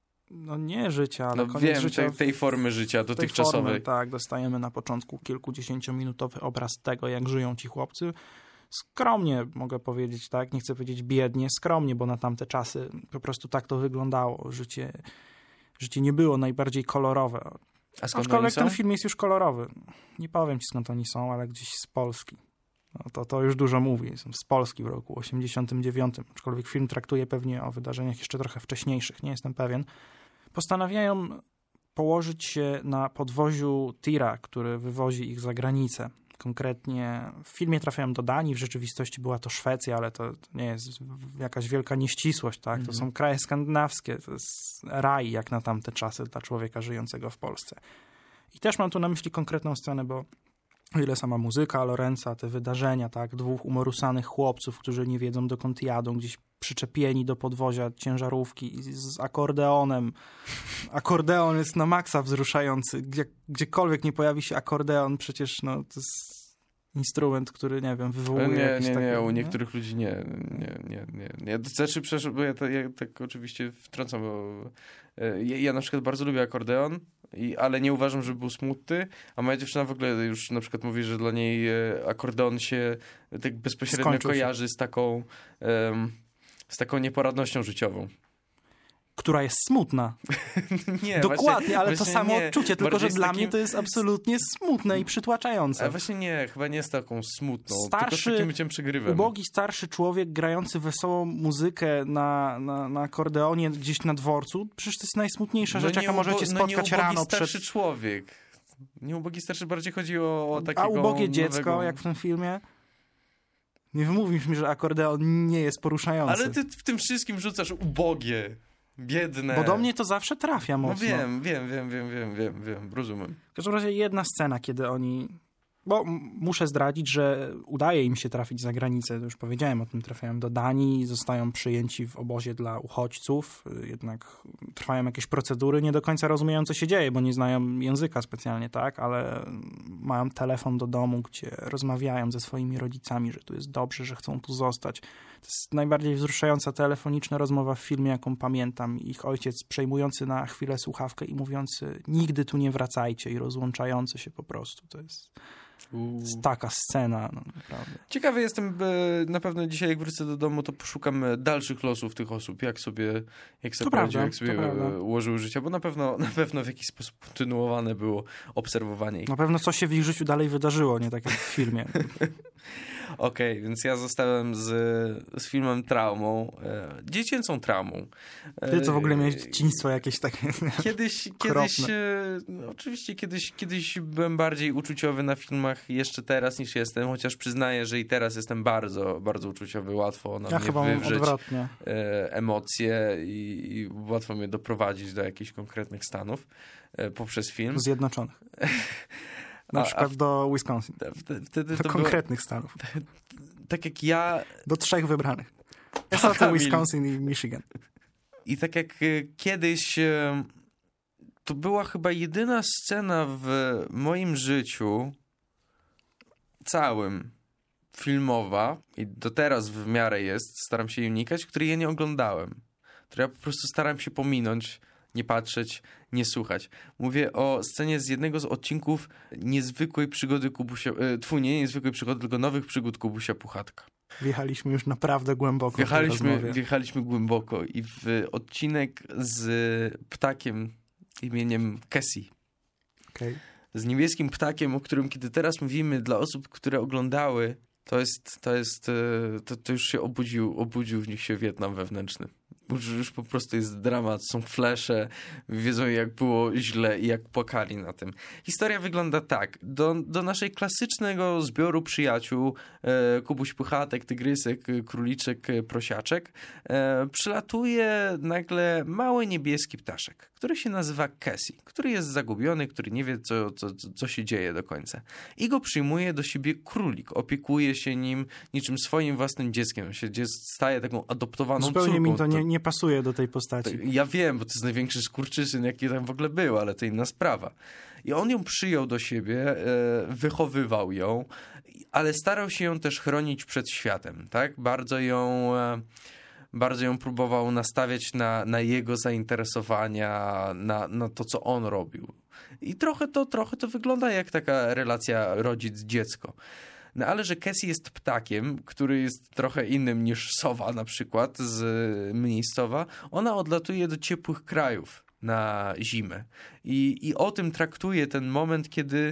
No nie życia, ale no koniec wiem, życia. Tej, tej formy życia dotychczasowej. Formy, tak, dostajemy na początku kilkudziesięciominutowy obraz tego, jak żyją ci chłopcy. Skromnie mogę powiedzieć, tak, nie chcę powiedzieć biednie, skromnie, bo na tamte czasy po prostu tak to wyglądało. Życie, życie nie było najbardziej kolorowe. A skąd Aczkolwiek oni są? ten film jest już kolorowy. Nie powiem ci, skąd oni są, ale gdzieś z Polski. No to, to już dużo mówi. Są z Polski w roku osiemdziesiątym dziewiątym. Aczkolwiek film traktuje pewnie o wydarzeniach jeszcze trochę wcześniejszych. Nie jestem pewien. Postanawiają położyć się na podwoziu tira, który wywozi ich za granicę. Konkretnie w filmie trafiają do Danii, w rzeczywistości była to Szwecja, ale to, to nie jest jakaś wielka nieścisłość, tak? To są kraje skandynawskie, to jest raj jak na tamte czasy dla człowieka żyjącego w Polsce. I też mam tu na myśli konkretną scenę, bo o ile sama muzyka Lorenza, te wydarzenia, tak? Dwóch umorusanych chłopców, którzy nie wiedzą dokąd jadą, gdzieś przyczepieni do podwozia ciężarówki z akordeonem. Akordeon jest na maksa wzruszający. Gdzie, gdziekolwiek nie pojawi się akordeon, przecież no, to jest instrument, który, nie wiem, wywołuje nie, jakieś nie, takie... nie, u niektórych nie? ludzi nie, nie, nie, nie. nie. Znaczy, przepraszam, bo ja, to, ja tak oczywiście wtrącam, bo ja, ja na przykład bardzo lubię akordeon, i, ale nie uważam, żeby był smutny, a moja dziewczyna w ogóle już na przykład mówi, że dla niej akordeon się tak bezpośrednio Skończył kojarzy się. z taką... Um, z taką nieporadnością życiową. Która jest smutna. nie, Dokładnie, właśnie, ale właśnie to samo nie. odczucie, tylko że dla takim... mnie to jest absolutnie smutne i przytłaczające. Ale właśnie nie, chyba nie z taką smutną, starszy, tylko z takim byciem przygrywem. Ubogi starszy człowiek grający wesołą muzykę na, na, na akordeonie gdzieś na dworcu, przecież to jest najsmutniejsza no rzecz, jaka ubo- możecie spotkać no rano starszy przed... człowiek. Nie ubogi starszy, bardziej chodzi o, o takiego A ubogie dziecko, nowego... jak w tym filmie? Nie wymówisz mi, że akordeon nie jest poruszający. Ale ty w tym wszystkim rzucasz ubogie, biedne. Bo do mnie to zawsze trafia No mocno. wiem, wiem, wiem, wiem, wiem, wiem, wiem, rozumiem. W każdym razie jedna scena, kiedy oni... Bo m- muszę zdradzić, że udaje im się trafić za granicę. Już powiedziałem o tym, trafiają do Danii, zostają przyjęci w obozie dla uchodźców. Jednak trwają jakieś procedury, nie do końca rozumieją, co się dzieje, bo nie znają języka specjalnie, tak? Ale mają telefon do domu, gdzie rozmawiają ze swoimi rodzicami, że tu jest dobrze, że chcą tu zostać. To jest najbardziej wzruszająca telefoniczna rozmowa w filmie, jaką pamiętam. Ich ojciec przejmujący na chwilę słuchawkę i mówiący: nigdy tu nie wracajcie, i rozłączający się po prostu. To jest... To jest taka scena, no naprawdę. Ciekawy jestem, na pewno dzisiaj jak wrócę do domu, to poszukam dalszych losów tych osób, jak sobie, jak sobie, prawda, jak sobie prawda. ułożyły życie, bo na pewno, na pewno w jakiś sposób kontynuowane było obserwowanie ich. Na pewno coś się w ich życiu dalej wydarzyło, nie tak jak w filmie. Okej, okay, więc ja zostałem z, z filmem traumą, e, dziecięcą traumą. E, Ty co w ogóle miałeś dzieciństwo jakieś takie Kiedyś, kiedyś e, no, oczywiście kiedyś, kiedyś byłem bardziej uczuciowy na filmach jeszcze teraz niż jestem, chociaż przyznaję, że i teraz jestem bardzo, bardzo uczuciowy, łatwo na ja mnie chyba mam wywrzeć odwrotnie. e, emocje i, i łatwo mnie doprowadzić do jakichś konkretnych stanów e, poprzez film. Zjednoczonych. Na A, przykład a, do Wisconsin. Wtedy, wtedy Do to konkretnych było, stanów. Tak jak ja... Do trzech wybranych. Minnesota, Wisconsin i Michigan. I tak jak y, kiedyś y, to była chyba jedyna scena w moim życiu całym filmowa i do teraz w miarę jest, staram się jej unikać, której ja nie oglądałem. Której ja po prostu staram się pominąć, nie patrzeć, nie słuchać. Mówię o scenie z jednego z odcinków Niezwykłej Przygody Kubusia... E, tfu, nie Niezwykłej Przygody, tylko Nowych Przygód Kubusia Puchatka. Wjechaliśmy już naprawdę głęboko. Wjechaliśmy, wjechaliśmy głęboko i w odcinek z ptakiem imieniem Cassie. Okay. Z niebieskim ptakiem, o którym kiedy teraz mówimy dla osób, które oglądały, to jest, to jest, to, to już się obudził, obudził w nich się Wietnam wewnętrzny. Już, już po prostu jest dramat, są flesze, wiedzą jak było źle i jak płakali na tym. Historia wygląda tak. Do, do naszej klasycznego zbioru przyjaciół, e, Kubuś Puchatek, Tygrysek, Króliczek, Prosiaczek, e, przylatuje nagle mały niebieski ptaszek, który się nazywa Cassie, który jest zagubiony, który nie wie co, co, co się dzieje do końca. I go przyjmuje do siebie królik, opiekuje się nim niczym swoim własnym dzieckiem. Się staje taką adoptowaną Zupełnie córką. mi to nie, nie pasuje do tej postaci. Ja wiem, bo to jest największy skurczysyn, jaki tam w ogóle był, ale to inna sprawa. I on ją przyjął do siebie, wychowywał ją, ale starał się ją też chronić przed światem, tak? Bardzo ją, bardzo ją próbował nastawiać na, na jego zainteresowania, na, na to, co on robił. I trochę to, trochę to wygląda jak taka relacja rodzic-dziecko. No ale że Cassie jest ptakiem, który jest trochę innym niż sowa na przykład, z mniej sowa, ona odlatuje do ciepłych krajów na zimę. I, i o tym traktuje ten moment, kiedy,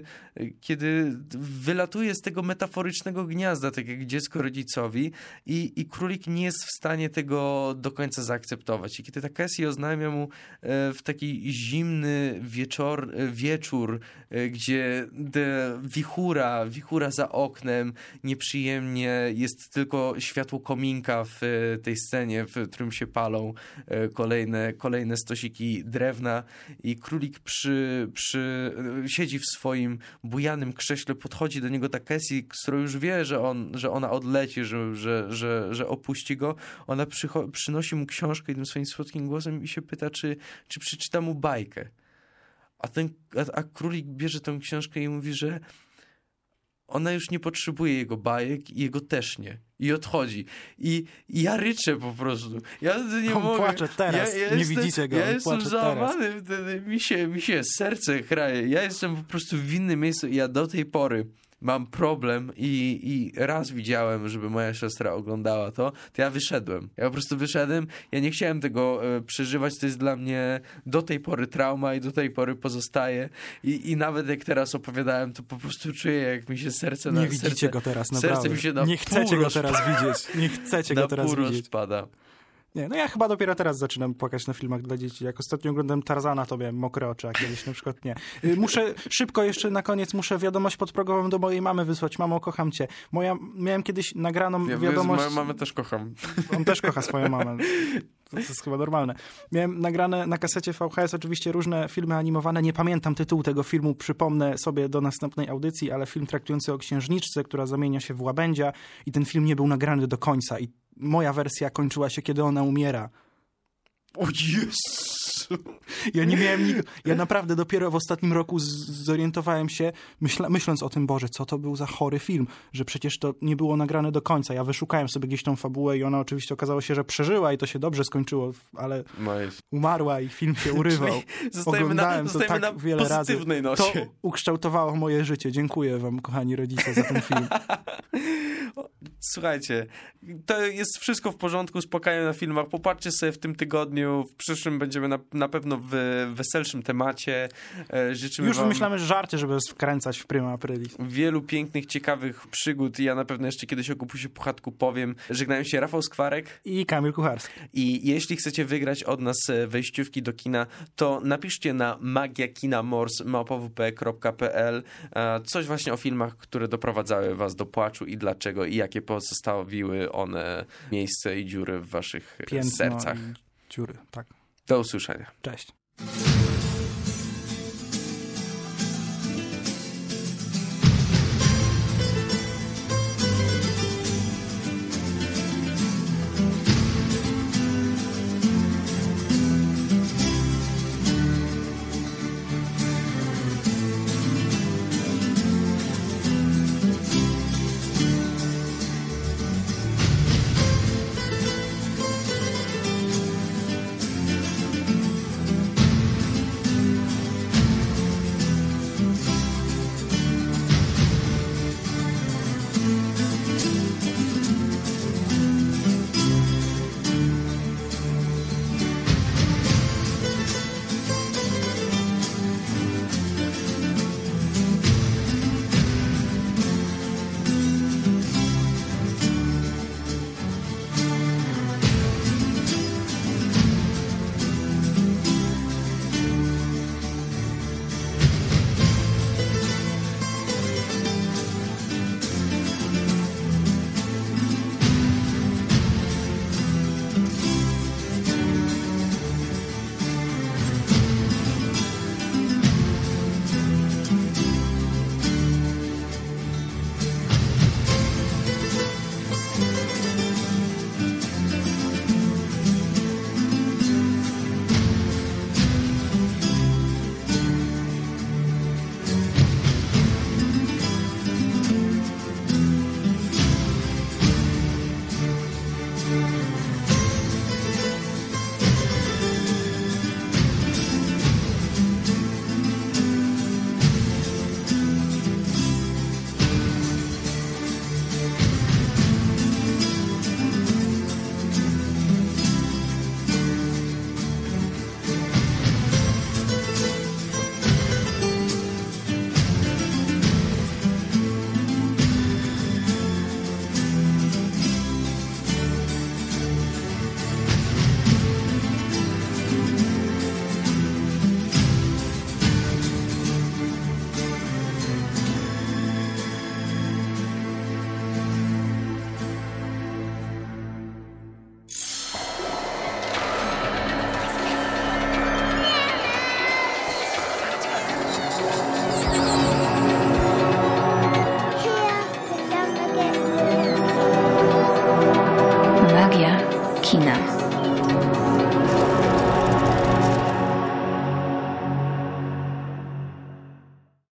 kiedy wylatuje z tego metaforycznego gniazda, tak jak dziecko rodzicowi i, i królik nie jest w stanie tego do końca zaakceptować. I kiedy ta Cassie oznajmia mu w taki zimny wieczor, wieczór, gdzie wichura, wichura za oknem, nieprzyjemnie, jest tylko światło kominka w tej scenie, w którym się palą kolejne, kolejne stosiki drewna i królik Przy, przy, siedzi w swoim bujanym krześle, podchodzi do niego ta Cassie, z którą już wie, że, on, że ona odleci, że, że, że, że opuści go. Ona przycho- przynosi mu książkę i tym swoim słodkim głosem i się pyta, czy, czy przeczyta mu bajkę. A, ten, a, a królik bierze tę książkę i mówi, że ona już nie potrzebuje jego bajek i jego też nie. I odchodzi. I, i ja ryczę po prostu. Ja nie on mogę. płacze teraz. Ja, ja nie jestem, widzicie go. Ja on jestem płacze załamany. teraz. Wtedy mi się, mi się serce kraje. Ja jestem po prostu w innym miejscu i ja do tej pory mam problem i, i raz widziałem, żeby moja siostra oglądała to, to ja wyszedłem. Ja po prostu wyszedłem. Ja nie chciałem tego e, przeżywać. To jest dla mnie do tej pory trauma i do tej pory pozostaje. I, i nawet jak teraz opowiadałem, to po prostu czuję, jak mi się serce... Nie na, widzicie serce, go teraz, serce naprawdę. mi się na nie chcecie go teraz widzieć. Nie chcecie go teraz widzieć. rozpada. Nie, no ja chyba dopiero teraz zaczynam płakać na filmach dla dzieci. Jak ostatnio oglądałem Tarzana, to miałem mokre oczy, a kiedyś na przykład nie. Muszę szybko jeszcze na koniec, muszę wiadomość podprogową do mojej mamy wysłać. Mamo, kocham cię. Moja, miałem kiedyś nagraną Ja, wiadomość... Moją mamę też kocham. On też kocha swoją mamę. To jest chyba normalne. Miałem nagrane na kasecie V H S oczywiście różne filmy animowane. Nie pamiętam tytułu tego filmu, przypomnę sobie do następnej audycji, ale film traktujący o księżniczce, która zamienia się w łabędzia i ten film nie był nagrany do końca i moja wersja kończyła się, kiedy ona umiera. O Jezu! Ja nie miałem nig- Ja naprawdę dopiero w ostatnim roku z- zorientowałem się, myśla- myśląc o tym, Boże, co to był za chory film, że przecież to nie było nagrane do końca. Ja wyszukałem sobie gdzieś tą fabułę i ona oczywiście okazało się, że przeżyła i to się dobrze skończyło, ale umarła i film się urywał. Zostajemy Oglądałem na, to tak na wiele razy. pozytywnej nocie. To ukształtowało moje życie. Dziękuję wam, kochani rodzice, za ten film. Słuchajcie, to jest wszystko w porządku, spokojnie na filmach. Popatrzcie sobie w tym tygodniu, w przyszłym będziemy na, na pewno w weselszym temacie. Życzymy Już wam wymyślamy żarty, żeby wkręcać w prima aprilis. wielu pięknych, ciekawych przygód. Ja na pewno jeszcze kiedyś o Kubusiu Puchatku powiem. Żegnają się Rafał Skwarek I Kamil Kucharski. i jeśli chcecie wygrać od nas wejściówki do kina, to napiszcie na magiakinamors małpa w p kropka p l coś właśnie o filmach, które doprowadzały was do płaczu i dlaczego i jakie pozostawiły one miejsce i dziury w waszych Piętno sercach. i dziury, tak. Do usłyszenia. Cześć. kina.